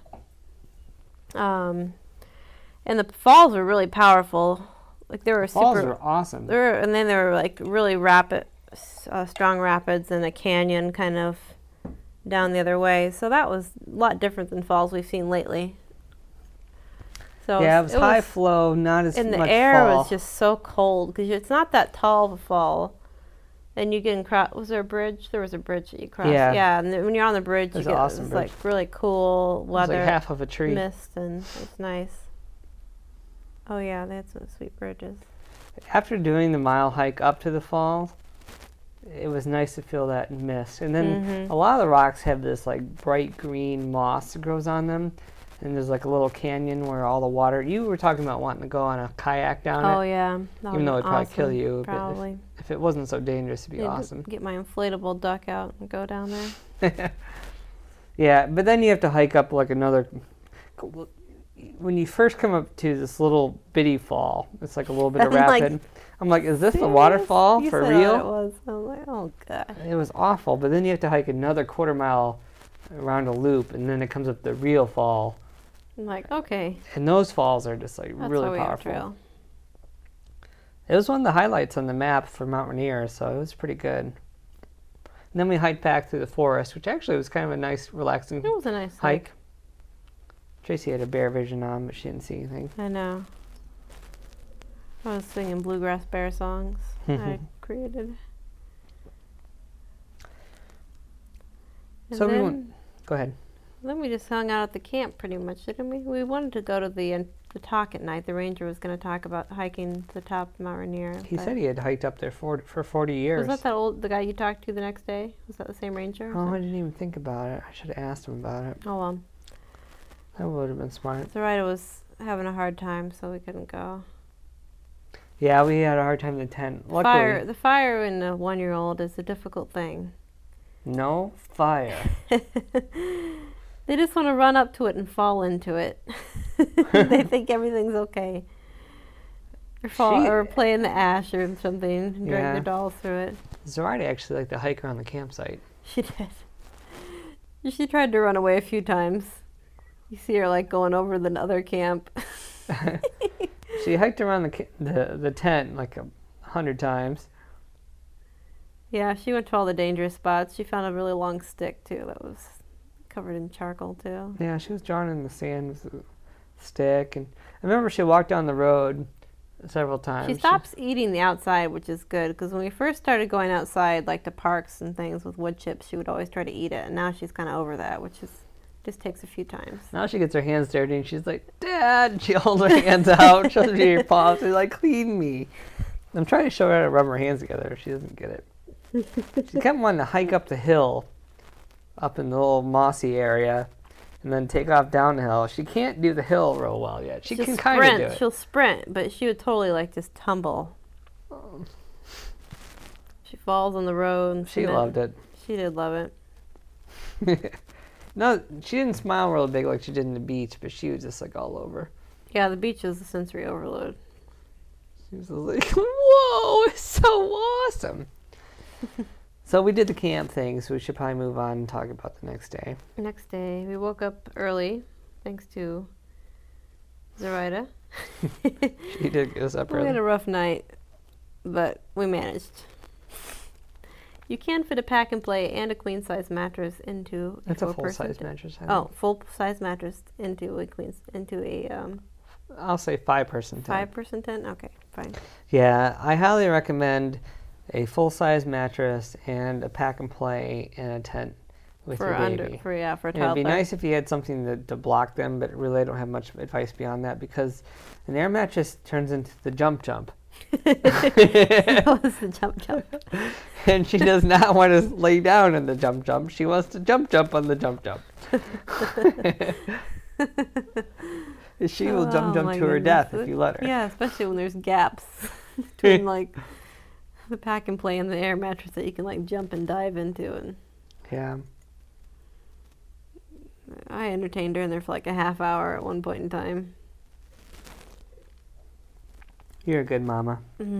S2: And the falls were really powerful. Like they were
S1: Falls
S2: super.
S1: are awesome.
S2: And then there were like really rapid, strong rapids and a canyon kind of down the other way. So that was a lot different than falls we've seen lately. So
S1: Yeah, it was high flow, not as much
S2: and
S1: fall.
S2: the air was just so cold because it's not that tall of a fall. And you can cross. Was there a bridge? There was a bridge that you crossed.
S1: Yeah.
S2: Yeah, and when you're on the bridge,
S1: It was
S2: you
S1: an
S2: get
S1: awesome
S2: this
S1: bridge.
S2: like really cool
S1: It was
S2: weather,
S1: like half of a tree.
S2: mist, and it's nice. Oh yeah, they had some sweet bridges.
S1: After doing the mile hike up to the falls, it was nice to feel that mist. And then
S2: Mhm.
S1: a lot of the rocks have this like bright green moss that grows on them. And there's like a little canyon where all the water. You were talking about wanting to go on a kayak down
S2: Oh
S1: it.
S2: yeah, that
S1: Even
S2: would
S1: though
S2: be
S1: it'd probably kill
S2: awesome,
S1: you, but
S2: Probably.
S1: If it wasn't so dangerous, it'd be
S2: Need to
S1: awesome.
S2: Get my inflatable duck out and go down there.
S1: Yeah, but then you have to hike up like another. When you first come up to this little bitty fall, it's like a little bit of
S2: I'm like,
S1: rapid. I'm like, is this a waterfall
S2: You
S1: for
S2: said
S1: real?
S2: what it was. I was like, oh god.
S1: It was awful, but then you have to hike another quarter mile around a loop, and then it comes up the real fall.
S2: I'm like, okay.
S1: And those falls are just like
S2: That's
S1: really
S2: why we have
S1: powerful.
S2: trail.
S1: It was one of the highlights on the map for Mount Rainier, so it was pretty good. And then we hiked back through the forest, which actually was kind of a nice, relaxing
S2: It was a nice
S1: hike. Tracy had a bear vision on, but she didn't see anything.
S2: I know. I was singing bluegrass bear songs I created. And
S1: So we
S2: then
S1: went- Go ahead.
S2: Then we just hung out at the camp pretty much, didn't we? We wanted to go to the talk at night. The ranger was going to talk about hiking to the top of Mount Rainier.
S1: He said he had hiked up there for 40 years.
S2: Was that the guy you talked to the next day? Was that the same ranger?
S1: Oh, I didn't even think about it. I should have asked him about it.
S2: Oh, well.
S1: That would have been smart.
S2: Zoraida was having a hard time, so we couldn't go.
S1: Yeah, we had a hard time in the tent. Luckily,
S2: The fire in a 1-year-old is a difficult thing.
S1: no fire.
S2: They just want to run up to it and fall into it. They think everything's okay. Or play in the ash or something and drag their dolls through it.
S1: Zoraida actually liked to hike around the campsite.
S2: She did. She tried to run away a few times. You see her like going over the other camp.
S1: She hiked around the tent like 100 times.
S2: Yeah, she went to all the dangerous spots. She found a really long stick too that was covered in charcoal too.
S1: Yeah, she was drawing in the sand with a stick, and I remember she walked down the road several times.
S2: She stops eating the outside, which is good, because when we first started going outside, like to parks and things with wood chips, she would always try to eat it, and now she's kind of over that, which is just takes a few times.
S1: Now she gets her hands dirty, and she's like, "Dad!" And she holds her hands out, shows me your paws. She's like, "Clean me." I'm trying to show her how to rub her hands together. She doesn't get it. She kept wanting to hike up the hill, up in the little mossy area, and then take off down the hill. She can't do the hill real well yet. She can kind of do it.
S2: She'll sprint, but she would totally like just tumble. She falls on the road. And
S1: she loved it.
S2: She did love it.
S1: No, she didn't smile real big like she did in the beach, but she was just like all over.
S2: Yeah, the beach was a sensory overload.
S1: She was like, "Whoa, it's so awesome." So we did the camp thing, so we should probably move on and talk about the next day.
S2: Next day, we woke up early, thanks to Zoraida.
S1: She did get us up
S2: We
S1: early.
S2: had a rough night, but we managed. You can fit a pack and play and a queen size mattress into
S1: It's a full size mattress.
S2: Full size mattress into a
S1: I'll say 5-person tent.
S2: 5-person tent. Okay, fine.
S1: Yeah, I highly recommend a full size mattress and a pack and play and a tent with your baby.
S2: For a toddler.
S1: It'd be nice if you had something to block them, but really I don't have much advice beyond that because an air mattress turns into the jump.
S2: That was the jump.
S1: And she does not want to lay down in the jump. She wants to jump on the jump. She will jump to her death if you let her.
S2: Yeah, especially when there's gaps between like the pack and play and the air mattress that you can like jump and dive into. And
S1: yeah,
S2: I entertained her in there for like a half hour at one point in time.
S1: You're a good mama.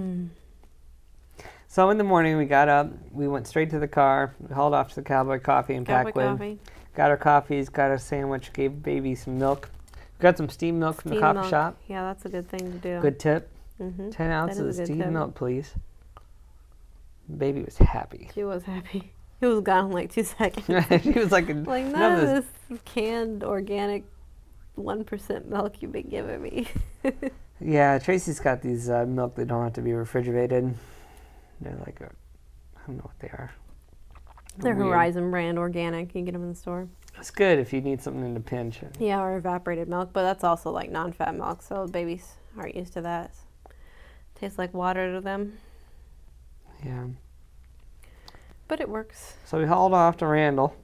S1: So in the morning we got up, we went straight to the car, we hauled off to the Cowboy Coffee in Packwood. Got our coffees, got our sandwich, gave baby some milk. Got some steamed milk from the coffee shop.
S2: Yeah, that's a good thing to do.
S1: Good tip. 10 ounces of steamed milk, please. Baby was happy.
S2: She was happy. He was gone in like 2 seconds.
S1: She was like,
S2: like none of this canned organic 1% milk you've been giving me.
S1: Yeah, Tracy's got these milk that don't have to be refrigerated. They're like, I don't know what they are.
S2: They're Horizon brand organic. You can get them in the store.
S1: It's good if you need something in a pinch.
S2: Yeah, or evaporated milk, but that's also like non-fat milk, so babies aren't used to that. Tastes like water to them.
S1: Yeah.
S2: But it works.
S1: So we hauled off to Randall.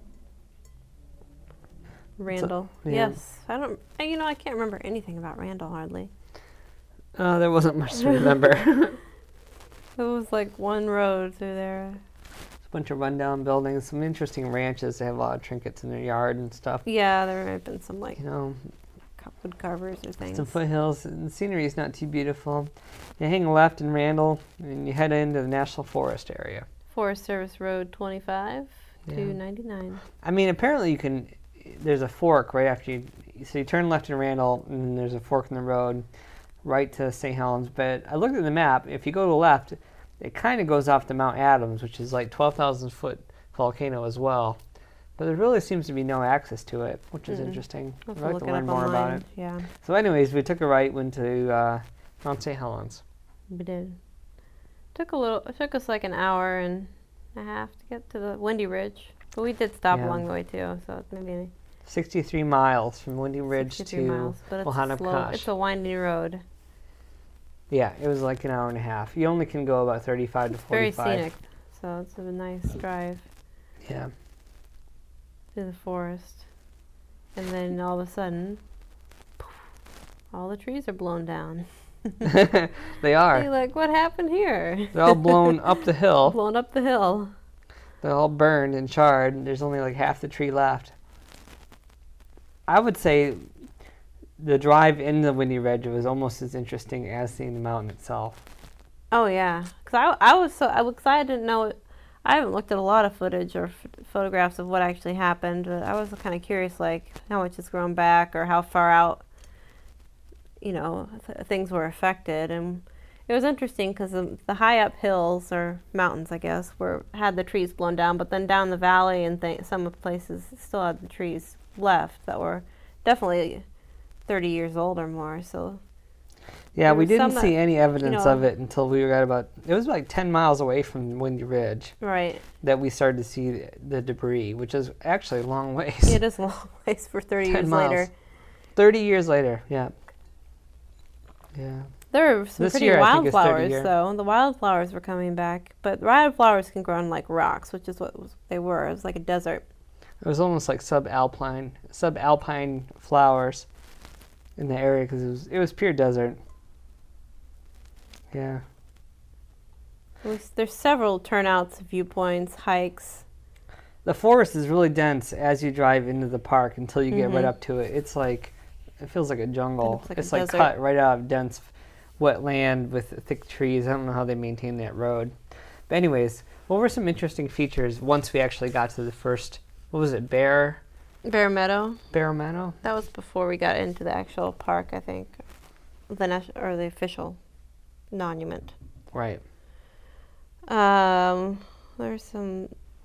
S2: Randall. Yes. I can't remember anything about Randall hardly.
S1: There wasn't much to remember.
S2: It was like one road through there.
S1: A bunch of rundown buildings, some interesting ranches. They have a lot of trinkets in their yard and stuff.
S2: Yeah, there might have been some like wood carvers or things.
S1: Some foothills. And the scenery is not too beautiful. You hang left in Randall and you head into the National Forest area.
S2: Forest Service Road 25 to 99.
S1: I mean, apparently there's a fork right after you turn left in Randall and then there's a fork in the road right to St. Helens. But I looked at the map. If you go to the left, it kind of goes off to Mount Adams, which is like 12,000 foot volcano as well. But there really seems to be no access to it, which is interesting. I'd like to learn more about it.
S2: Yeah.
S1: So anyways, we took a right, went to Mount St. Helens.
S2: We did. It took us like an hour and a half to get to the Windy Ridge. But we did stop
S1: Yeah.
S2: along the way too, so it's maybe
S1: 63 miles from Windy Ridge
S2: 63
S1: to
S2: miles. But it's
S1: Wahana
S2: slow.
S1: Pakash.
S2: It's a winding road.
S1: Yeah, it was like an hour and a half. You only can go about 35 to
S2: Very
S1: 45.
S2: scenic, so it's a nice drive
S1: Yeah.
S2: through the forest. And then all of a sudden, poof, all the trees are blown down.
S1: They are.
S2: You're like, what happened here?
S1: They're all blown up the hill.
S2: Blown up the hill.
S1: They're all burned and charred. There's only like half the tree left. I would say the drive in the Windy Ridge was almost as interesting as seeing the mountain itself.
S2: Oh yeah, because I was I didn't know it. I haven't looked at a lot of footage or photographs of what actually happened, but I was kind of curious, like how much it's grown back or how far out, things were affected. And it was interesting because the high up hills or mountains, I guess, had the trees blown down, but then down the valley and some of the places still had the trees left that were definitely 30 years old or more. So
S1: Yeah,
S2: there
S1: we
S2: was
S1: didn't
S2: some
S1: see any evidence
S2: know-
S1: of it until we were at it was like 10 miles away from Windy Ridge
S2: right,
S1: that we started to see the debris, which is actually a long ways.
S2: it is a long ways for 30
S1: 10
S2: years
S1: miles.
S2: later.
S1: 30 years later, yeah. Yeah.
S2: There were some
S1: This
S2: pretty
S1: year, I think, is 30
S2: wildflowers,
S1: year.
S2: though. The wildflowers were coming back, but wildflowers can grow on like rocks, which is what they were. It was like a desert.
S1: It was almost like subalpine flowers in the area because it was pure desert. Yeah.
S2: There's several turnouts, viewpoints, hikes.
S1: The forest is really dense as you drive into the park until you get right
S2: Mhm.
S1: up to it. It's like, it feels like a jungle.
S2: looks like a
S1: It's like
S2: desert.
S1: cut right out of dense wet land with thick trees. I don't know how they maintain that road. But anyways, what were some interesting features once we actually got to the first, what was it, Bear
S2: Meadow.
S1: Meadow?
S2: That was before we got into the actual park, I think, the official monument.
S1: Right.
S2: There's some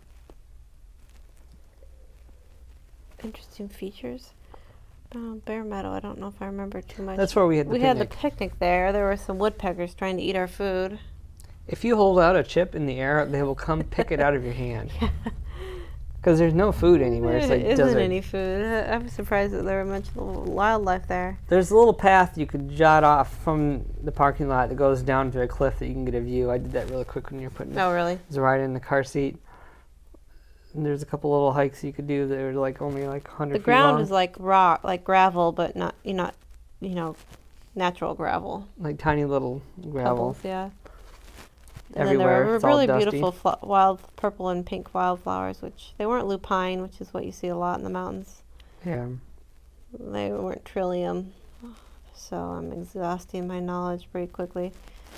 S2: interesting features. Bear Meadow. I don't know if I remember too much.
S1: That's where we had the
S2: We
S1: picnic.
S2: had the picnic there. There were some woodpeckers trying to eat our food.
S1: If you hold out a chip in the air, they will come pick it out of your hand. Because there's no food anywhere. It's
S2: There
S1: like
S2: isn't
S1: desert.
S2: any food. I was surprised that there were much wildlife there.
S1: There's a little path you could jot off from the parking lot that goes down to a cliff that you can get a view. I did that really quick when you were putting
S2: Oh, really?
S1: the ride in the car seat. And there's a couple little hikes you could do that are like only like 100
S2: The
S1: feet
S2: ground
S1: long.
S2: is like rock, like gravel, but not natural gravel.
S1: Like tiny little gravel.
S2: Pebbles, yeah. And
S1: Everywhere,
S2: then there
S1: it's
S2: were
S1: all
S2: really
S1: dusty.
S2: beautiful wild purple and pink wildflowers, which they weren't lupine, which is what you see a lot in the mountains.
S1: Yeah.
S2: They weren't trillium, so I'm exhausting my knowledge pretty quickly.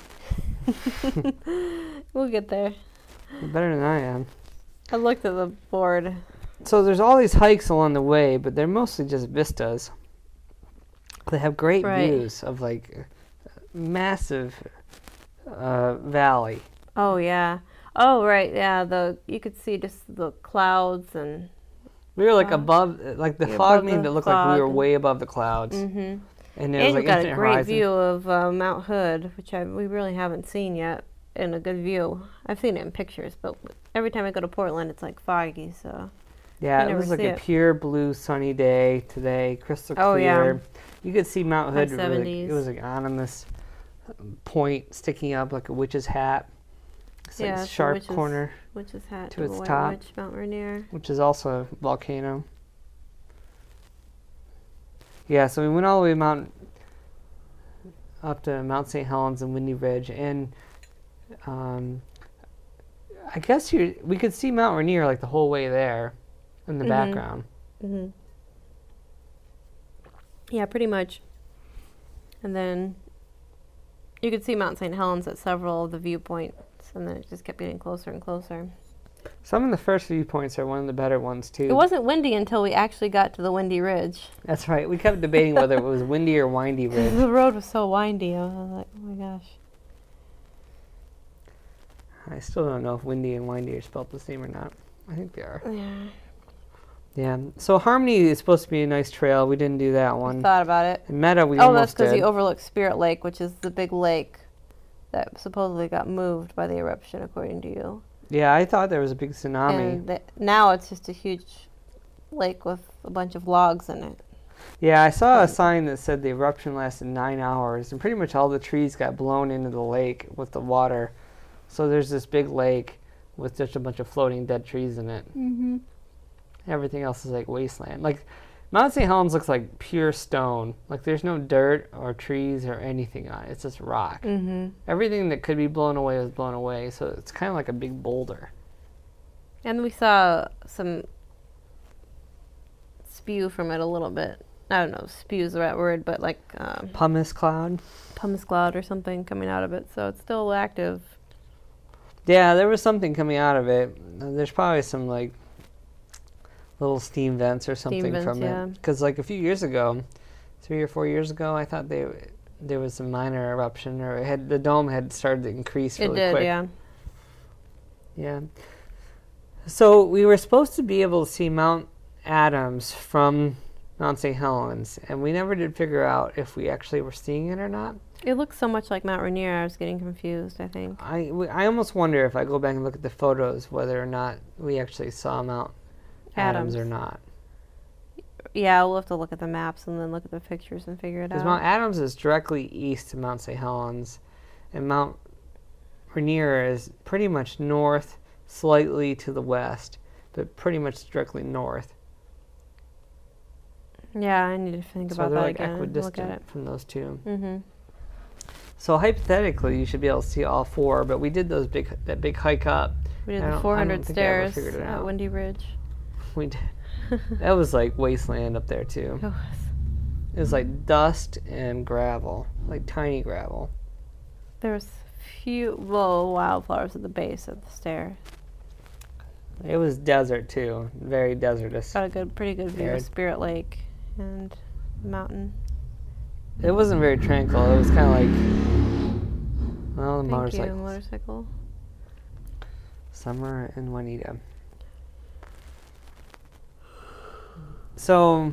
S2: We'll get there.
S1: You're better than I am.
S2: I looked at the board.
S1: So there's all these hikes along the way, but they're mostly just vistas. They have great
S2: Right.
S1: views of like massive valley.
S2: Oh yeah. Oh right, yeah. You could see just the clouds and.
S1: We were like
S2: Wow.
S1: above, like the
S2: You're
S1: fog
S2: above
S1: made
S2: the
S1: it look like we were
S2: fog.
S1: way above the clouds.
S2: Mhm.
S1: And there
S2: And
S1: was
S2: you
S1: like
S2: got a
S1: infinite
S2: great
S1: horizon.
S2: view of Mount Hood, which we really haven't seen yet. And a good view. I've seen it in pictures, but every time I go to Portland, it's like foggy. So.
S1: Yeah,
S2: You
S1: it
S2: never
S1: was like
S2: see
S1: a
S2: it.
S1: pure blue sunny day today, crystal
S2: Oh, yeah.
S1: clear. You could see Mount
S2: High
S1: Hood. Really,
S2: 70s.
S1: it was like on this point sticking up like a witch's hat. It's like
S2: Yeah,
S1: a
S2: it's a
S1: sharp
S2: witch's-
S1: corner,
S2: Witch's Hat
S1: To its
S2: the White
S1: top.
S2: Witch, Mount Rainier.
S1: which is also a volcano. Yeah, so we went all the way up to Mount St. Helens and Windy Ridge, and I guess we could see Mount Rainier like the whole way there in the
S2: Mhm.
S1: background.
S2: Mhm. Yeah, pretty much. And then you could see Mount St. Helens at several of the viewpoints, and then it just kept getting closer and closer.
S1: Some of the first viewpoints are one of the better ones too.
S2: It wasn't windy until we actually got to the Windy Ridge.
S1: That's right. We kept debating whether it was windy or windy ridge.
S2: The road was so windy. I was like, oh my gosh.
S1: I still don't know if windy and windy are spelled the same or not. I think they are.
S2: Yeah.
S1: Yeah. So Harmony is supposed to be a nice trail. We didn't do that
S2: I
S1: one.
S2: thought about it.
S1: And Meta we
S2: Oh, that's
S1: almost
S2: because
S1: did.
S2: you overlook Spirit Lake, which is the big lake that supposedly got moved by the eruption, according to you.
S1: Yeah, I thought there was a big tsunami.
S2: And now it's just a huge lake with a bunch of logs in it.
S1: Yeah, I saw a sign that said the eruption lasted 9 hours, and pretty much all the trees got blown into the lake with the water. So there's this big lake with just a bunch of floating dead trees in it.
S2: Mm-hmm.
S1: Everything else is like wasteland. Like Mount St. Helens looks like pure stone. Like there's no dirt or trees or anything on it. It's just rock.
S2: Mm-hmm.
S1: Everything that could be blown away was blown away. So it's kind of like a big boulder.
S2: And we saw some spew from it a little bit. I don't know if spew is the right word, but like
S1: Pumice cloud.
S2: pumice cloud or something coming out of it. So it's still active.
S1: Yeah, there was something coming out of it. There's probably some like little steam vents or something
S2: vents,
S1: from
S2: yeah.
S1: it. Because like a few years ago, 3 or 4 years ago, I thought there was a minor eruption, or the dome had started to increase really
S2: it did,
S1: quick.
S2: yeah.
S1: Yeah. So we were supposed to be able to see Mount Adams from Mount St. Helens, and we never did figure out if we actually were seeing it or not.
S2: It looks so much like Mount Rainier. I was getting confused, I think.
S1: I almost wonder if I go back and look at the photos whether or not we actually saw Mount Adams or not.
S2: Yeah, we'll have to look at the maps and then look at the pictures and figure it
S1: Because
S2: out.
S1: Mount Adams is directly east of Mount St. Helens, and Mount Rainier is pretty much north, slightly to the west, but pretty much directly north.
S2: Yeah, I need to think
S1: So
S2: about
S1: they're
S2: that
S1: like
S2: again. Look at
S1: equidistant
S2: it.
S1: from those two.
S2: Mm-hmm.
S1: So hypothetically, you should be able to see all four, but we did that big hike up.
S2: We did
S1: I
S2: the
S1: don't
S2: 400
S1: think I ever
S2: stairs
S1: figured it
S2: at
S1: out.
S2: Windy Ridge.
S1: We did. That was like wasteland up there too.
S2: It was.
S1: It was like dust and gravel, like tiny gravel.
S2: There was few little wildflowers at the base of the stair.
S1: It was desert too, very desertous.
S2: Got a pretty good view
S1: Arid.
S2: of Spirit Lake and the mountain.
S1: It wasn't very tranquil. It was kind of like, well, the
S2: Thank you,
S1: motorcycles.
S2: motorcycle.
S1: Summer in Juanita. So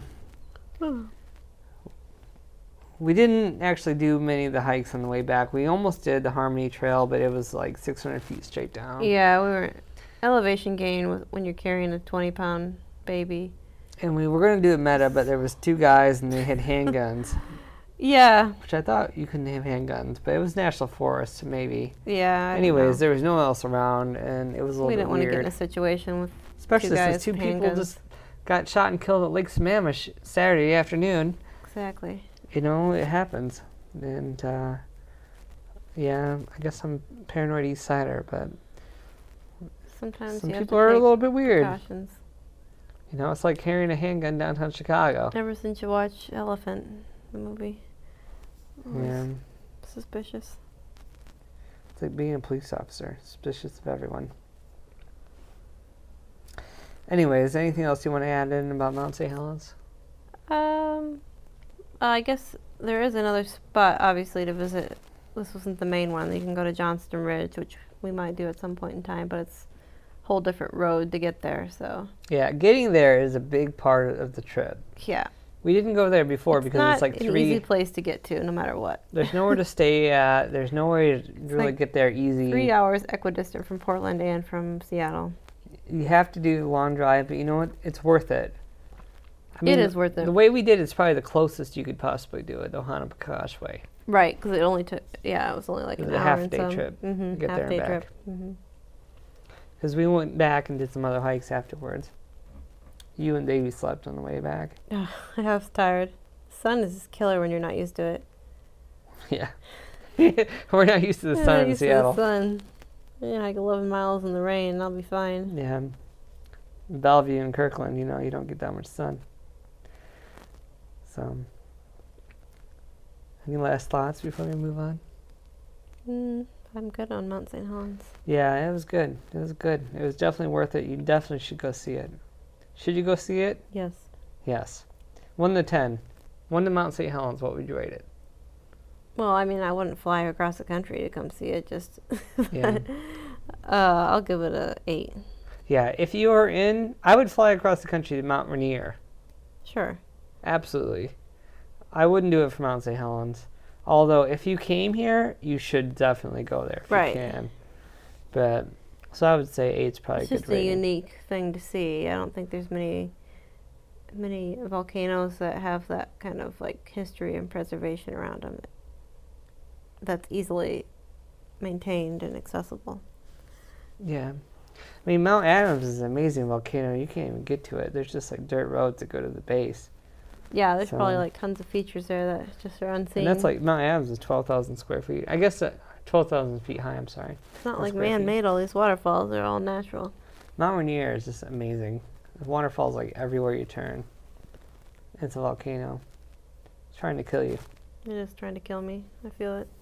S1: we didn't actually do many of the hikes on the way back. We almost did the Harmony Trail, but it was like 600 feet straight down.
S2: Yeah, we were elevation gain when you're carrying a 20-pound baby.
S1: And we were going to do a meta, but there was two guys and they had handguns,
S2: Yeah,
S1: which I thought you couldn't have handguns, but it was national forest, so maybe.
S2: yeah. I don't
S1: Anyways,
S2: know.
S1: there was no one else around, and it was a little
S2: We
S1: bit
S2: didn't want to
S1: weird.
S2: get in a situation with
S1: Especially
S2: two
S1: since
S2: guys
S1: two
S2: with
S1: people
S2: handguns.
S1: just got shot and killed at Lake Sammamish Saturday afternoon.
S2: exactly.
S1: You know, it happens. And, yeah, I guess I'm a paranoid East Sider, but
S2: Sometimes
S1: some
S2: you have
S1: people
S2: to
S1: are a
S2: take
S1: little bit weird.
S2: precautions.
S1: You know, it's like carrying a handgun downtown Chicago.
S2: Ever since you watched Elephant, the movie, it was
S1: Yeah,
S2: suspicious.
S1: it's like being a police officer, suspicious of everyone. Anyways, anything else you want to add in about Mount St. Helens?
S2: I guess there is another spot, obviously, to visit. This wasn't the main one. You can go to Johnston Ridge, which we might do at some point in time, but it's a whole different road to get there. So
S1: Yeah, getting there is a big part of the trip.
S2: yeah,
S1: We didn't go there before because
S2: not
S1: it's like
S2: an easy place to get to, no matter what.
S1: There's nowhere to stay at. There's nowhere to really
S2: like
S1: get there easy.
S2: 3 hours equidistant from Portland and from Seattle.
S1: You have to do the long drive, but you know what? It's worth it. I
S2: It is worth it.
S1: The way we did it's probably the closest you could possibly do it, the Ohana Prakash way.
S2: Right, because it only took, it was only like
S1: It was
S2: an
S1: a
S2: hour and
S1: half-day
S2: some.
S1: trip
S2: Mm-hmm,
S1: to get there and
S2: half-day
S1: back.
S2: trip. Mm-hmm.
S1: Because we went back and did some other hikes afterwards. You and Davey slept on the way back.
S2: I was tired. Sun is just killer when you're not used to it.
S1: Yeah. We're not used to the
S2: I'm
S1: sun
S2: not
S1: in
S2: used
S1: Seattle.
S2: To the sun. Yeah, hike 11 miles in the rain and I'll be fine.
S1: Yeah. Bellevue and Kirkland, you know, you don't get that much sun. So, any last thoughts before we move on?
S2: I'm good on Mount St. Helens.
S1: Yeah, it was good. It was good. It was definitely worth it. You definitely should go see it. Should you go see it?
S2: Yes.
S1: Yes. 1 to 10. 1 to Mount St. Helens, what would you rate it?
S2: Well, I mean, I wouldn't fly across the country to come see it. Just,
S1: Yeah.
S2: I'll give it a 8.
S1: Yeah, if you are in, I would fly across the country to Mount Rainier.
S2: Sure.
S1: Absolutely. I wouldn't do it for Mount St. Helens. Although, if you came here, you should definitely go there if
S2: Right.
S1: you can. But So I would say 8's probably
S2: It's
S1: a
S2: just
S1: good
S2: a
S1: rating.
S2: unique thing to see. I don't think there's many volcanoes that have that kind of like history and preservation around them that's easily maintained and accessible.
S1: Yeah. I mean, Mount Adams is an amazing volcano. You can't even get to it. There's just like dirt roads that go to the base.
S2: Yeah, there's probably
S1: So-
S2: like tons of features there that just are unseen.
S1: And that's like, Mount Adams is 12,000 square feet. I guess 12,000 feet high, I'm sorry.
S2: it's not
S1: or
S2: like
S1: square feet.
S2: man-made. All these waterfalls, they're all natural.
S1: Mount Rainier is just amazing. The waterfalls like everywhere you turn. It's a volcano. It's trying to kill you.
S2: It is trying to kill me. I feel it.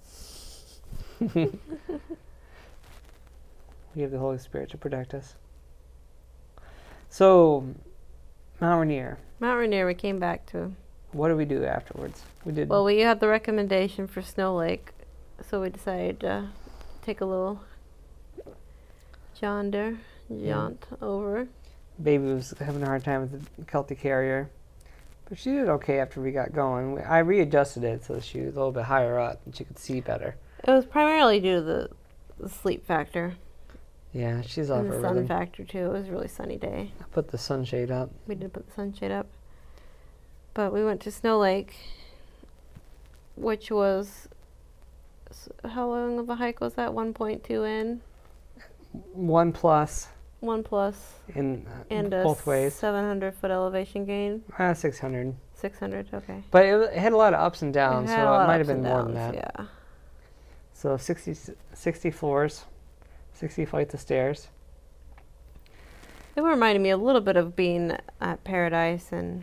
S1: We have the Holy Spirit to protect us. So, Mount Rainier.
S2: Mount Rainier, we came back to.
S1: What did we do afterwards? We did.
S2: Well, we had the recommendation for Snow Lake, so we decided to take a little jaunt over.
S1: Baby was having a hard time with the Celtic Carrier, but she did okay after we got going. I readjusted it so she was a little bit higher up and she could see better.
S2: It was primarily due to the sleep factor
S1: Yeah, she's off
S2: and
S1: her
S2: the sun
S1: rhythm.
S2: factor too. It was a really sunny day.
S1: I put the sunshade up.
S2: We did put the sunshade up. But we went to Snow Lake, which was, how long of a hike was that? 1.2 in?
S1: 1 plus
S2: 1 plus.
S1: in
S2: And a
S1: both ways.
S2: 700 foot elevation gain.
S1: 600.
S2: 600, okay.
S1: But it had a lot of ups and downs,
S2: had a
S1: so
S2: lot
S1: it
S2: of
S1: might have
S2: ups
S1: been
S2: and
S1: more than
S2: downs,
S1: that.
S2: Yeah.
S1: So 60 floors, 60 flights of stairs.
S2: It reminded me a little bit of being at Paradise and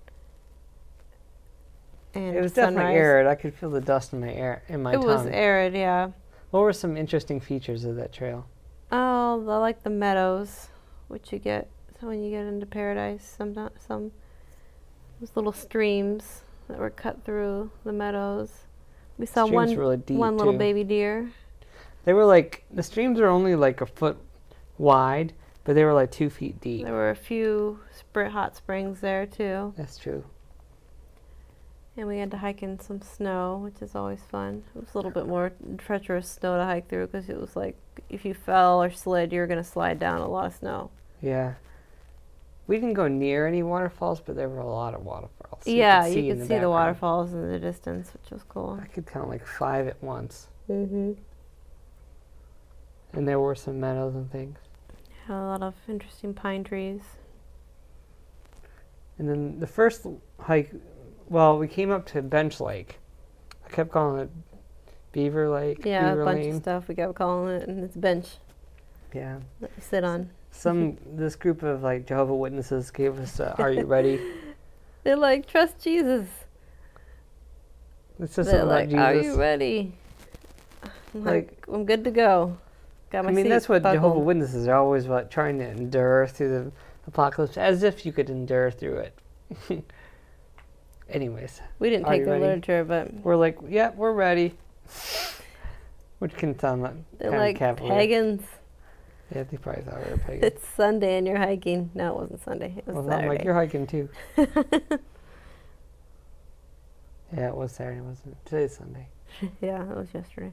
S1: It was definitely
S2: Sunrise.
S1: arid. I could feel the dust in my
S2: It
S1: tongue.
S2: was arid, yeah.
S1: What were some interesting features of that trail?
S2: Oh, I like the meadows, which you get when you get into Paradise. Some those little streams that were cut through the meadows. We saw
S1: Streams were really deep,
S2: one little
S1: too.
S2: baby deer.
S1: They were like, the streams are only like a foot wide, but they were like 2 feet deep.
S2: There were a few hot springs there too,
S1: That's true.
S2: and we had to hike in some snow, which is always fun. It was a little bit more treacherous snow to hike through because it was like if you fell or slid, you were going to slide down a lot of snow.
S1: Yeah. We didn't go near any waterfalls, but there were a lot of waterfalls.
S2: Yeah,
S1: in
S2: you could see the
S1: background.
S2: waterfalls in the distance, which was cool.
S1: I could count like 5 at once.
S2: Mm-hmm.
S1: And there were some meadows and things.
S2: Had a lot of interesting pine trees.
S1: And then the first hike, well, we came up to Bench Lake. I kept calling it Beaver Lake.
S2: Yeah,
S1: Beaver
S2: a bunch
S1: Lane.
S2: of stuff. We kept calling it, and it's a bench
S1: Yeah.
S2: that you sit on.
S1: This group of like Jehovah Witnesses gave us Are You Ready?
S2: They're like, trust Jesus.
S1: It's just
S2: They're
S1: something
S2: like,
S1: about
S2: are
S1: Jesus.
S2: you ready? I'm like, I'm good to go. Got my
S1: I mean,
S2: seat
S1: that's what
S2: buckled.
S1: Jehovah Witnesses are always about, trying to endure through the apocalypse, as if you could endure through it. Anyways,
S2: We didn't
S1: Are
S2: take
S1: you
S2: the
S1: ready?
S2: literature, but
S1: we're like, yeah, we're ready. Which can sound like
S2: they're
S1: kind
S2: like
S1: of cavalier.
S2: pagans.
S1: Yeah, they probably thought we were pagan.
S2: It's Sunday and you're hiking. No, it wasn't Sunday. It was
S1: Well, I'm
S2: Saturday.
S1: like, you're hiking too. Yeah, it was Saturday, wasn't it? Today's Sunday.
S2: Yeah, it was yesterday.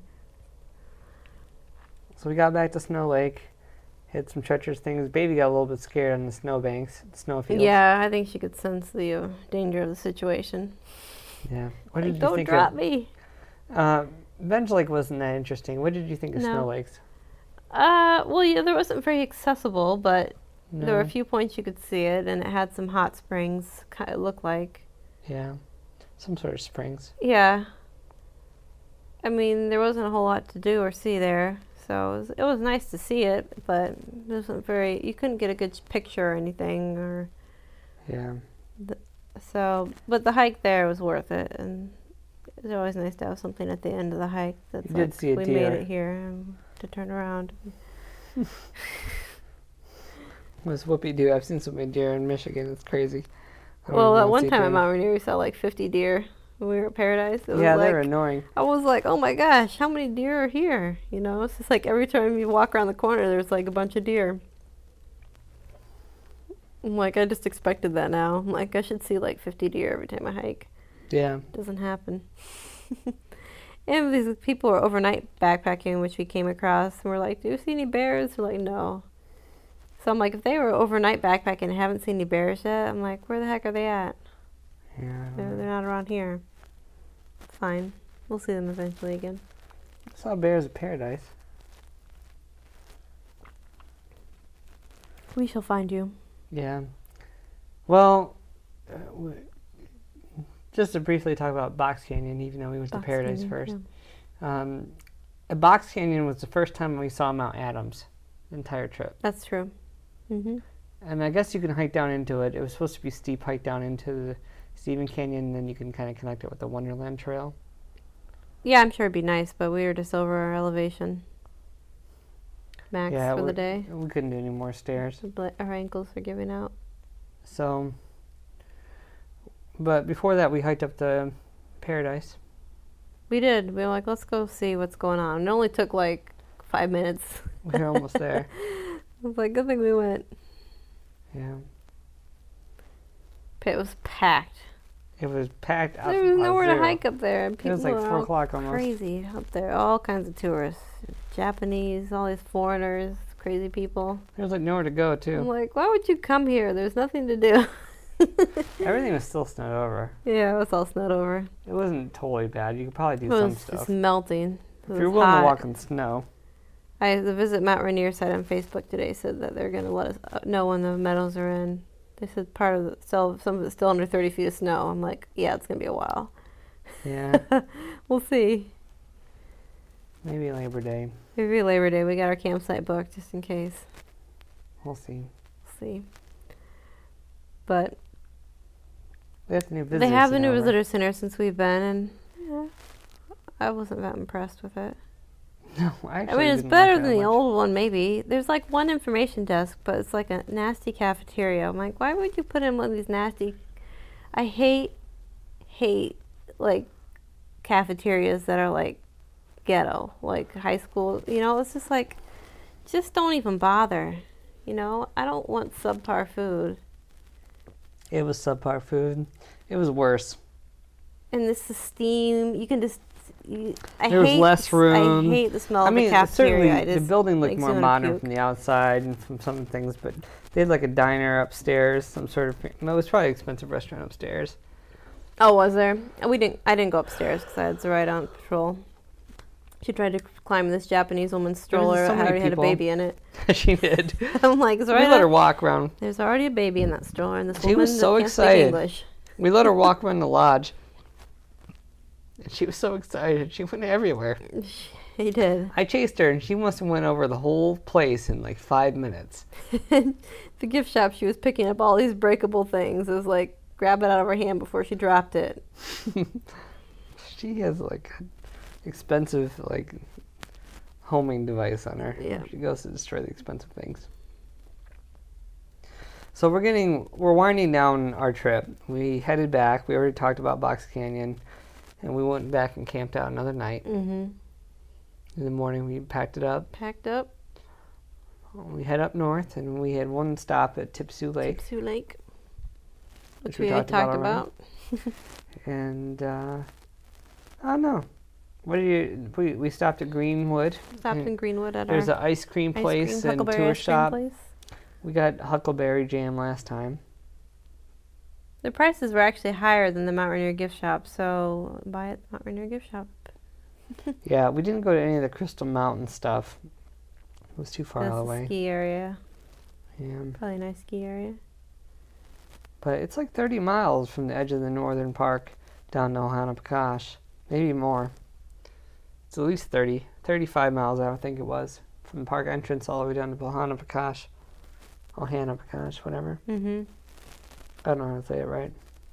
S1: So we got back to Snow Lake, hit some treacherous things. Baby got a little bit scared on the snowbanks, the snowfields.
S2: Yeah, I think she could sense the danger of the situation.
S1: Yeah. What
S2: Like,
S1: did you
S2: don't
S1: think
S2: drop
S1: of?
S2: me.
S1: Bench Lake wasn't that interesting. What did you think of
S2: No.
S1: Snow Lakes?
S2: Well, yeah, there wasn't very accessible, but there were a
S1: No.
S2: few points you could see it, and it had some hot springs. It looked like.
S1: Yeah. Some sort of springs.
S2: Yeah. I mean, there wasn't a whole lot to do or see there, so it was nice to see it, but it wasn't very. You couldn't get a good picture or anything, or
S1: Yeah.
S2: so. But the hike there was worth it, and it's always nice to have something at the end of the hike that's
S1: You did
S2: like,
S1: see a
S2: we
S1: deer.
S2: made it here, and to turn around.
S1: Was whoopee-doo. I've seen so many deer in Michigan. It's crazy. I don't
S2: Well,
S1: even
S2: at
S1: wanna
S2: one
S1: see
S2: time
S1: deer.
S2: at Mount Rainier, we saw like 50 deer when we were at Paradise. It was
S1: Yeah,
S2: like,
S1: they're annoying.
S2: I was like, oh my gosh, how many deer are here? You know, it's just like every time you walk around the corner, there's like a bunch of deer. I'm like, I just expected that now. I'm like, I should see like 50 deer every time I hike.
S1: Yeah.
S2: Doesn't happen. And these people were overnight backpacking, which we came across, and we're like, "Do you see any bears?" They're like, "No." So I'm like, if they were overnight backpacking and haven't seen any bears yet, I'm like, where the heck are they at?
S1: Yeah.
S2: They're not around here. It's fine. We'll see them eventually again.
S1: I saw bears at Paradise.
S2: We shall find you.
S1: Yeah. Well, just to briefly talk about Box Canyon, even though we went to
S2: Box
S1: Paradise
S2: Canyon,
S1: first.
S2: yeah.
S1: At Box Canyon was the first time we saw Mount Adams the entire trip.
S2: That's true. Mm-hmm.
S1: And I guess you can hike down into it. It was supposed to be a steep hike down into the Stephen Canyon, and then you can kind of connect it with the Wonderland Trail.
S2: Yeah, I'm sure it'd be nice, but we were just over our elevation max
S1: Yeah,
S2: for the day.
S1: We couldn't do any more stairs.
S2: Our ankles are giving out.
S1: So, but before that, we hiked up to Paradise.
S2: We did. We were like, let's go see what's going on. It only took like 5 minutes.
S1: We were almost there.
S2: I was like, good thing we went.
S1: Yeah.
S2: It was packed.
S1: It was packed up.
S2: There was nowhere to
S1: zero.
S2: hike up there. And
S1: It
S2: people
S1: was like
S2: were
S1: 4
S2: all
S1: o'clock almost.
S2: crazy up there. All kinds of tourists. Japanese, all these foreigners, crazy people.
S1: There was like nowhere to go,
S2: I'm
S1: too.
S2: like, why would you come here? There's nothing to do.
S1: Everything was still snowed over.
S2: Yeah, it was all snowed over.
S1: It wasn't totally bad. You could probably
S2: It
S1: do some
S2: was
S1: stuff.
S2: just melting. It
S1: If you're
S2: was
S1: willing
S2: hot.
S1: to walk in snow.
S2: The Visit Mount Rainier site on Facebook today said that they're going to let us know when the meadows are in. They said part of some of it's still under 30 feet of snow. I'm like, yeah, it's going to be a while.
S1: Yeah.
S2: We'll see.
S1: Maybe Labor Day.
S2: Maybe Labor Day. We got our campsite booked just in case.
S1: We'll see.
S2: We'll see. But
S1: We have the new visitor
S2: they have the new
S1: center.
S2: visitor center since we've been, and yeah, I wasn't that impressed with it.
S1: No, I actually
S2: I mean, it's
S1: didn't like
S2: better
S1: it
S2: than
S1: that
S2: the
S1: much.
S2: old one, maybe. There's like one information desk, but it's like a nasty cafeteria. I'm like, why would you put in one of these nasty... I hate, like, cafeterias that are, like, ghetto, like high school. You know, it's just like, just don't even bother. You know, I don't want subpar food.
S1: It was subpar food. It was worse.
S2: And this is steam. You can just...
S1: There was less room.
S2: I hate the smell
S1: I
S2: of
S1: mean,
S2: the cafeteria.
S1: certainly the building looked
S2: makes
S1: more
S2: you wanna
S1: modern
S2: puke.
S1: from the outside and from some things, but they had like a diner upstairs, some sort of... It was probably an expensive restaurant upstairs.
S2: Oh, was there? I didn't go upstairs because I had Zoraida on patrol. She tried to climb this Japanese woman's stroller
S1: so
S2: that
S1: many
S2: already had a
S1: people.
S2: baby in it.
S1: She did.
S2: I'm like,
S1: We let her
S2: Zoraida,
S1: walk around.
S2: there's already a baby in that stroller, and this
S1: She
S2: woman
S1: was so
S2: can't speak
S1: excited.
S2: English.
S1: We let her walk around the lodge. And she was so excited. She went everywhere.
S2: He did.
S1: I chased her, and she must have went over the whole place in like 5 minutes.
S2: The gift shop, she was picking up all these breakable things. It was like, grab it out of her hand before she dropped it.
S1: She has like an expensive like homing device on her.
S2: Yeah.
S1: She goes to destroy the expensive things. So we're winding down our trip. We headed back. We already talked about Box Canyon, and we went back and camped out another night.
S2: Mm-hmm.
S1: In the morning, we packed it up.
S2: Packed up.
S1: We head up north, and we had one stop at Tipsoo Lake.
S2: Tipsoo Lake.
S1: Which
S2: Which
S1: we
S2: we
S1: talked
S2: talked
S1: about
S2: about.
S1: And I don't know. What do you? We stopped at Greenwood.
S2: Stopped
S1: and
S2: in Greenwood at
S1: There's
S2: our
S1: an ice cream
S2: ice
S1: place
S2: cream,
S1: and
S2: Huckleberry
S1: tour
S2: ice cream
S1: shop.
S2: place.
S1: We got Huckleberry Jam last time.
S2: The prices were actually higher than the Mount Rainier gift shop, so buy it at the Mount Rainier gift shop.
S1: Yeah, we didn't go to any of the Crystal Mountain stuff. It was too far
S2: That's the
S1: away.
S2: ski area.
S1: Yeah.
S2: Probably a nice ski area.
S1: But it's like 30 miles from the edge of the northern park down to Ohana Prakash. Maybe more. It's at least 35 miles, I would think it was. From the park entrance all the way down to Ohana Prakash. Ohana Prakash, whatever.
S2: Mm-hmm.
S1: I don't know how to say it right.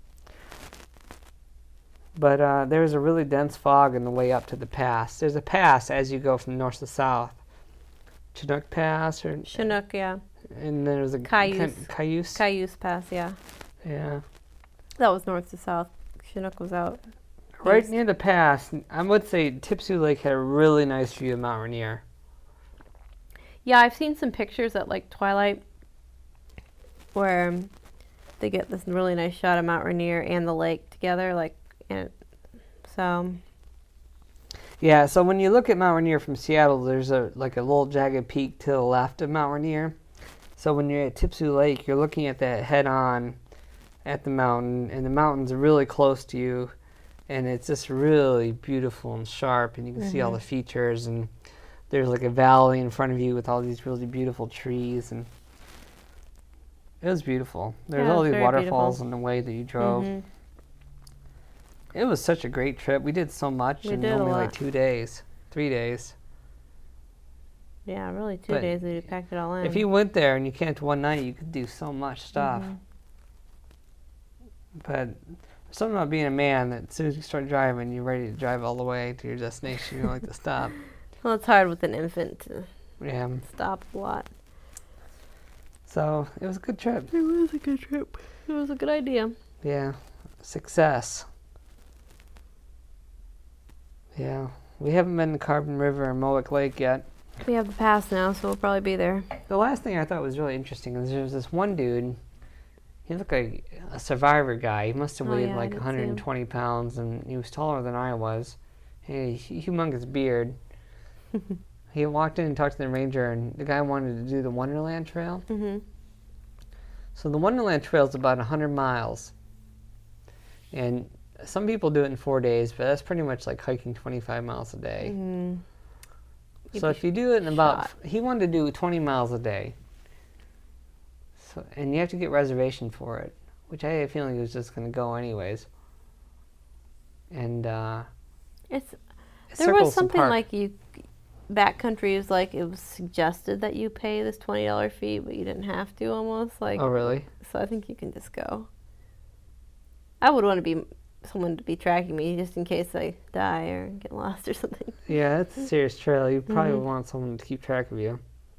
S1: But there was a really dense fog on the way up to the pass. There's a pass as you go from north to south. Chinook Pass, or
S2: Chinook, yeah.
S1: and then there was a
S2: Cayuse.
S1: Cayuse.
S2: Cayuse Pass, yeah.
S1: Yeah.
S2: That was north to south. Chinook was out.
S1: Right
S2: east.
S1: near the pass, I would say Tipsoo Lake had a really nice view of Mount Rainier.
S2: Yeah, I've seen some pictures at like twilight where they get this really nice shot of Mount Rainier and the lake together, like, and so
S1: Yeah, so when you look at Mount Rainier from Seattle, there's a little jagged peak to the left of Mount Rainier. So when you're at Tipsoo Lake, you're looking at that head on at the mountain, and the mountains are really close to you, and it's just really beautiful and sharp, and you can see all the features, and there's like a valley in front of you with all these really beautiful trees, and it was beautiful. There's
S2: Yeah,
S1: all
S2: it's
S1: these
S2: very
S1: waterfalls
S2: beautiful.
S1: on the way that you drove. It was such a great trip. We did so much
S2: We
S1: in
S2: did a
S1: only like
S2: lot.
S1: 2 days, 3 days.
S2: Yeah, really 2
S1: But
S2: days we packed it all in.
S1: If you went there and you camped one night, you could do so much stuff. But there's something about being a man that as soon as you start driving, you're ready to drive all the way to your destination. You don't like to stop.
S2: Well, it's hard with an infant to
S1: Yeah.
S2: stop a lot.
S1: So it was a good trip.
S2: It was a good trip. It was a good idea.
S1: Yeah. Success. Yeah. We haven't been to Carbon River or Mowick Lake yet.
S2: We have the pass now, so we'll probably be there.
S1: The last thing I thought was really interesting is there was this one dude. He looked like a survivor guy. He must have
S2: Oh,
S1: weighed
S2: yeah, I
S1: like
S2: did see
S1: 120 pounds, and he was taller than I was. He had a humongous beard. He walked in and talked to the ranger, and the guy wanted to do the Wonderland Trail. So the Wonderland Trail is about 100 miles. And some people do it in 4 days, but that's pretty much like hiking 25 miles a day. So if you do it in about, he wanted to do 20 miles a day. So, and you have to get reservation for it, which I had a feeling he was just going to go anyways. And
S2: There
S1: circles
S2: was
S1: the
S2: something
S1: park.
S2: like backcountry is like it was suggested that you pay this $20 fee, but you didn't have to almost like.
S1: Oh, really?
S2: So I think you can just go. I would want to be someone to be tracking me just in case I die or get lost or something.
S1: Yeah, it's a serious trail. You probably would want someone to keep track of you.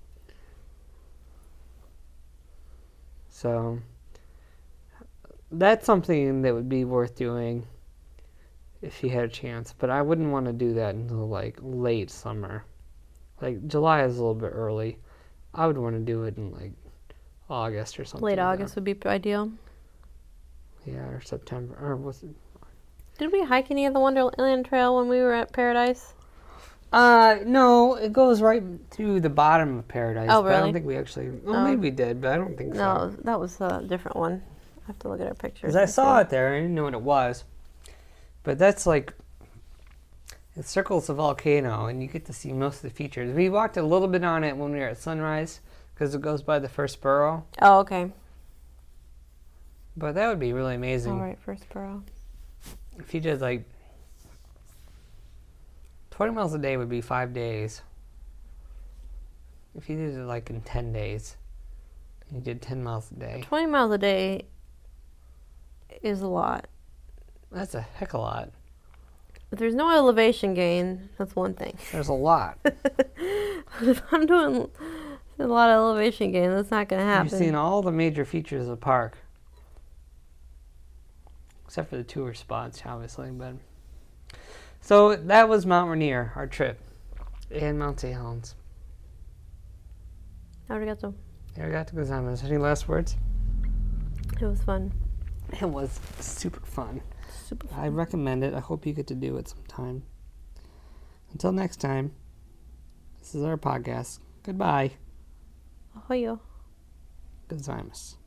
S1: So that's something that would be worth doing if you had a chance. But I wouldn't want to do that until like late summer. Like July is a little bit early. I would want to do it in like August or something.
S2: Late August would be ideal.
S1: Yeah, or September. Or was it?
S2: Did we hike any of the Wonderland Trail when we were at Paradise?
S1: No, it goes right to the bottom of Paradise.
S2: Oh,
S1: But I don't
S2: really?
S1: think we actually. Well, maybe we did, but I don't think so.
S2: No, that was a different one. I have to look at our pictures.
S1: Because I saw it there, I didn't know what it was. But that's like, it circles a volcano, and you get to see most of the features. We walked a little bit on it when we were at sunrise, because it goes by the first burrow.
S2: Oh, okay.
S1: But that would be really amazing.
S2: All right, first burrow.
S1: If you did like 20 miles a day would be 5 days. If you did it like in 10 days, you did 10 miles a day.
S2: 20 miles a day is a lot.
S1: That's a heck of a lot.
S2: If there's no elevation gain, that's one thing.
S1: There's a lot.
S2: If I'm doing a lot of elevation gain, that's not going to happen.
S1: You've seen all the major features of the park. Except for the tour spots, obviously. But so that was Mount Rainier, our trip. And Mount St. Helens.
S2: Arigato.
S1: Arigato gozaimasu. Any last words?
S2: It was fun.
S1: It was super fun.
S2: Super fun.
S1: I recommend it. I hope you get to do it sometime. Until next time, this is our podcast. Goodbye.
S2: Ahoyo.
S1: Gozaimasu.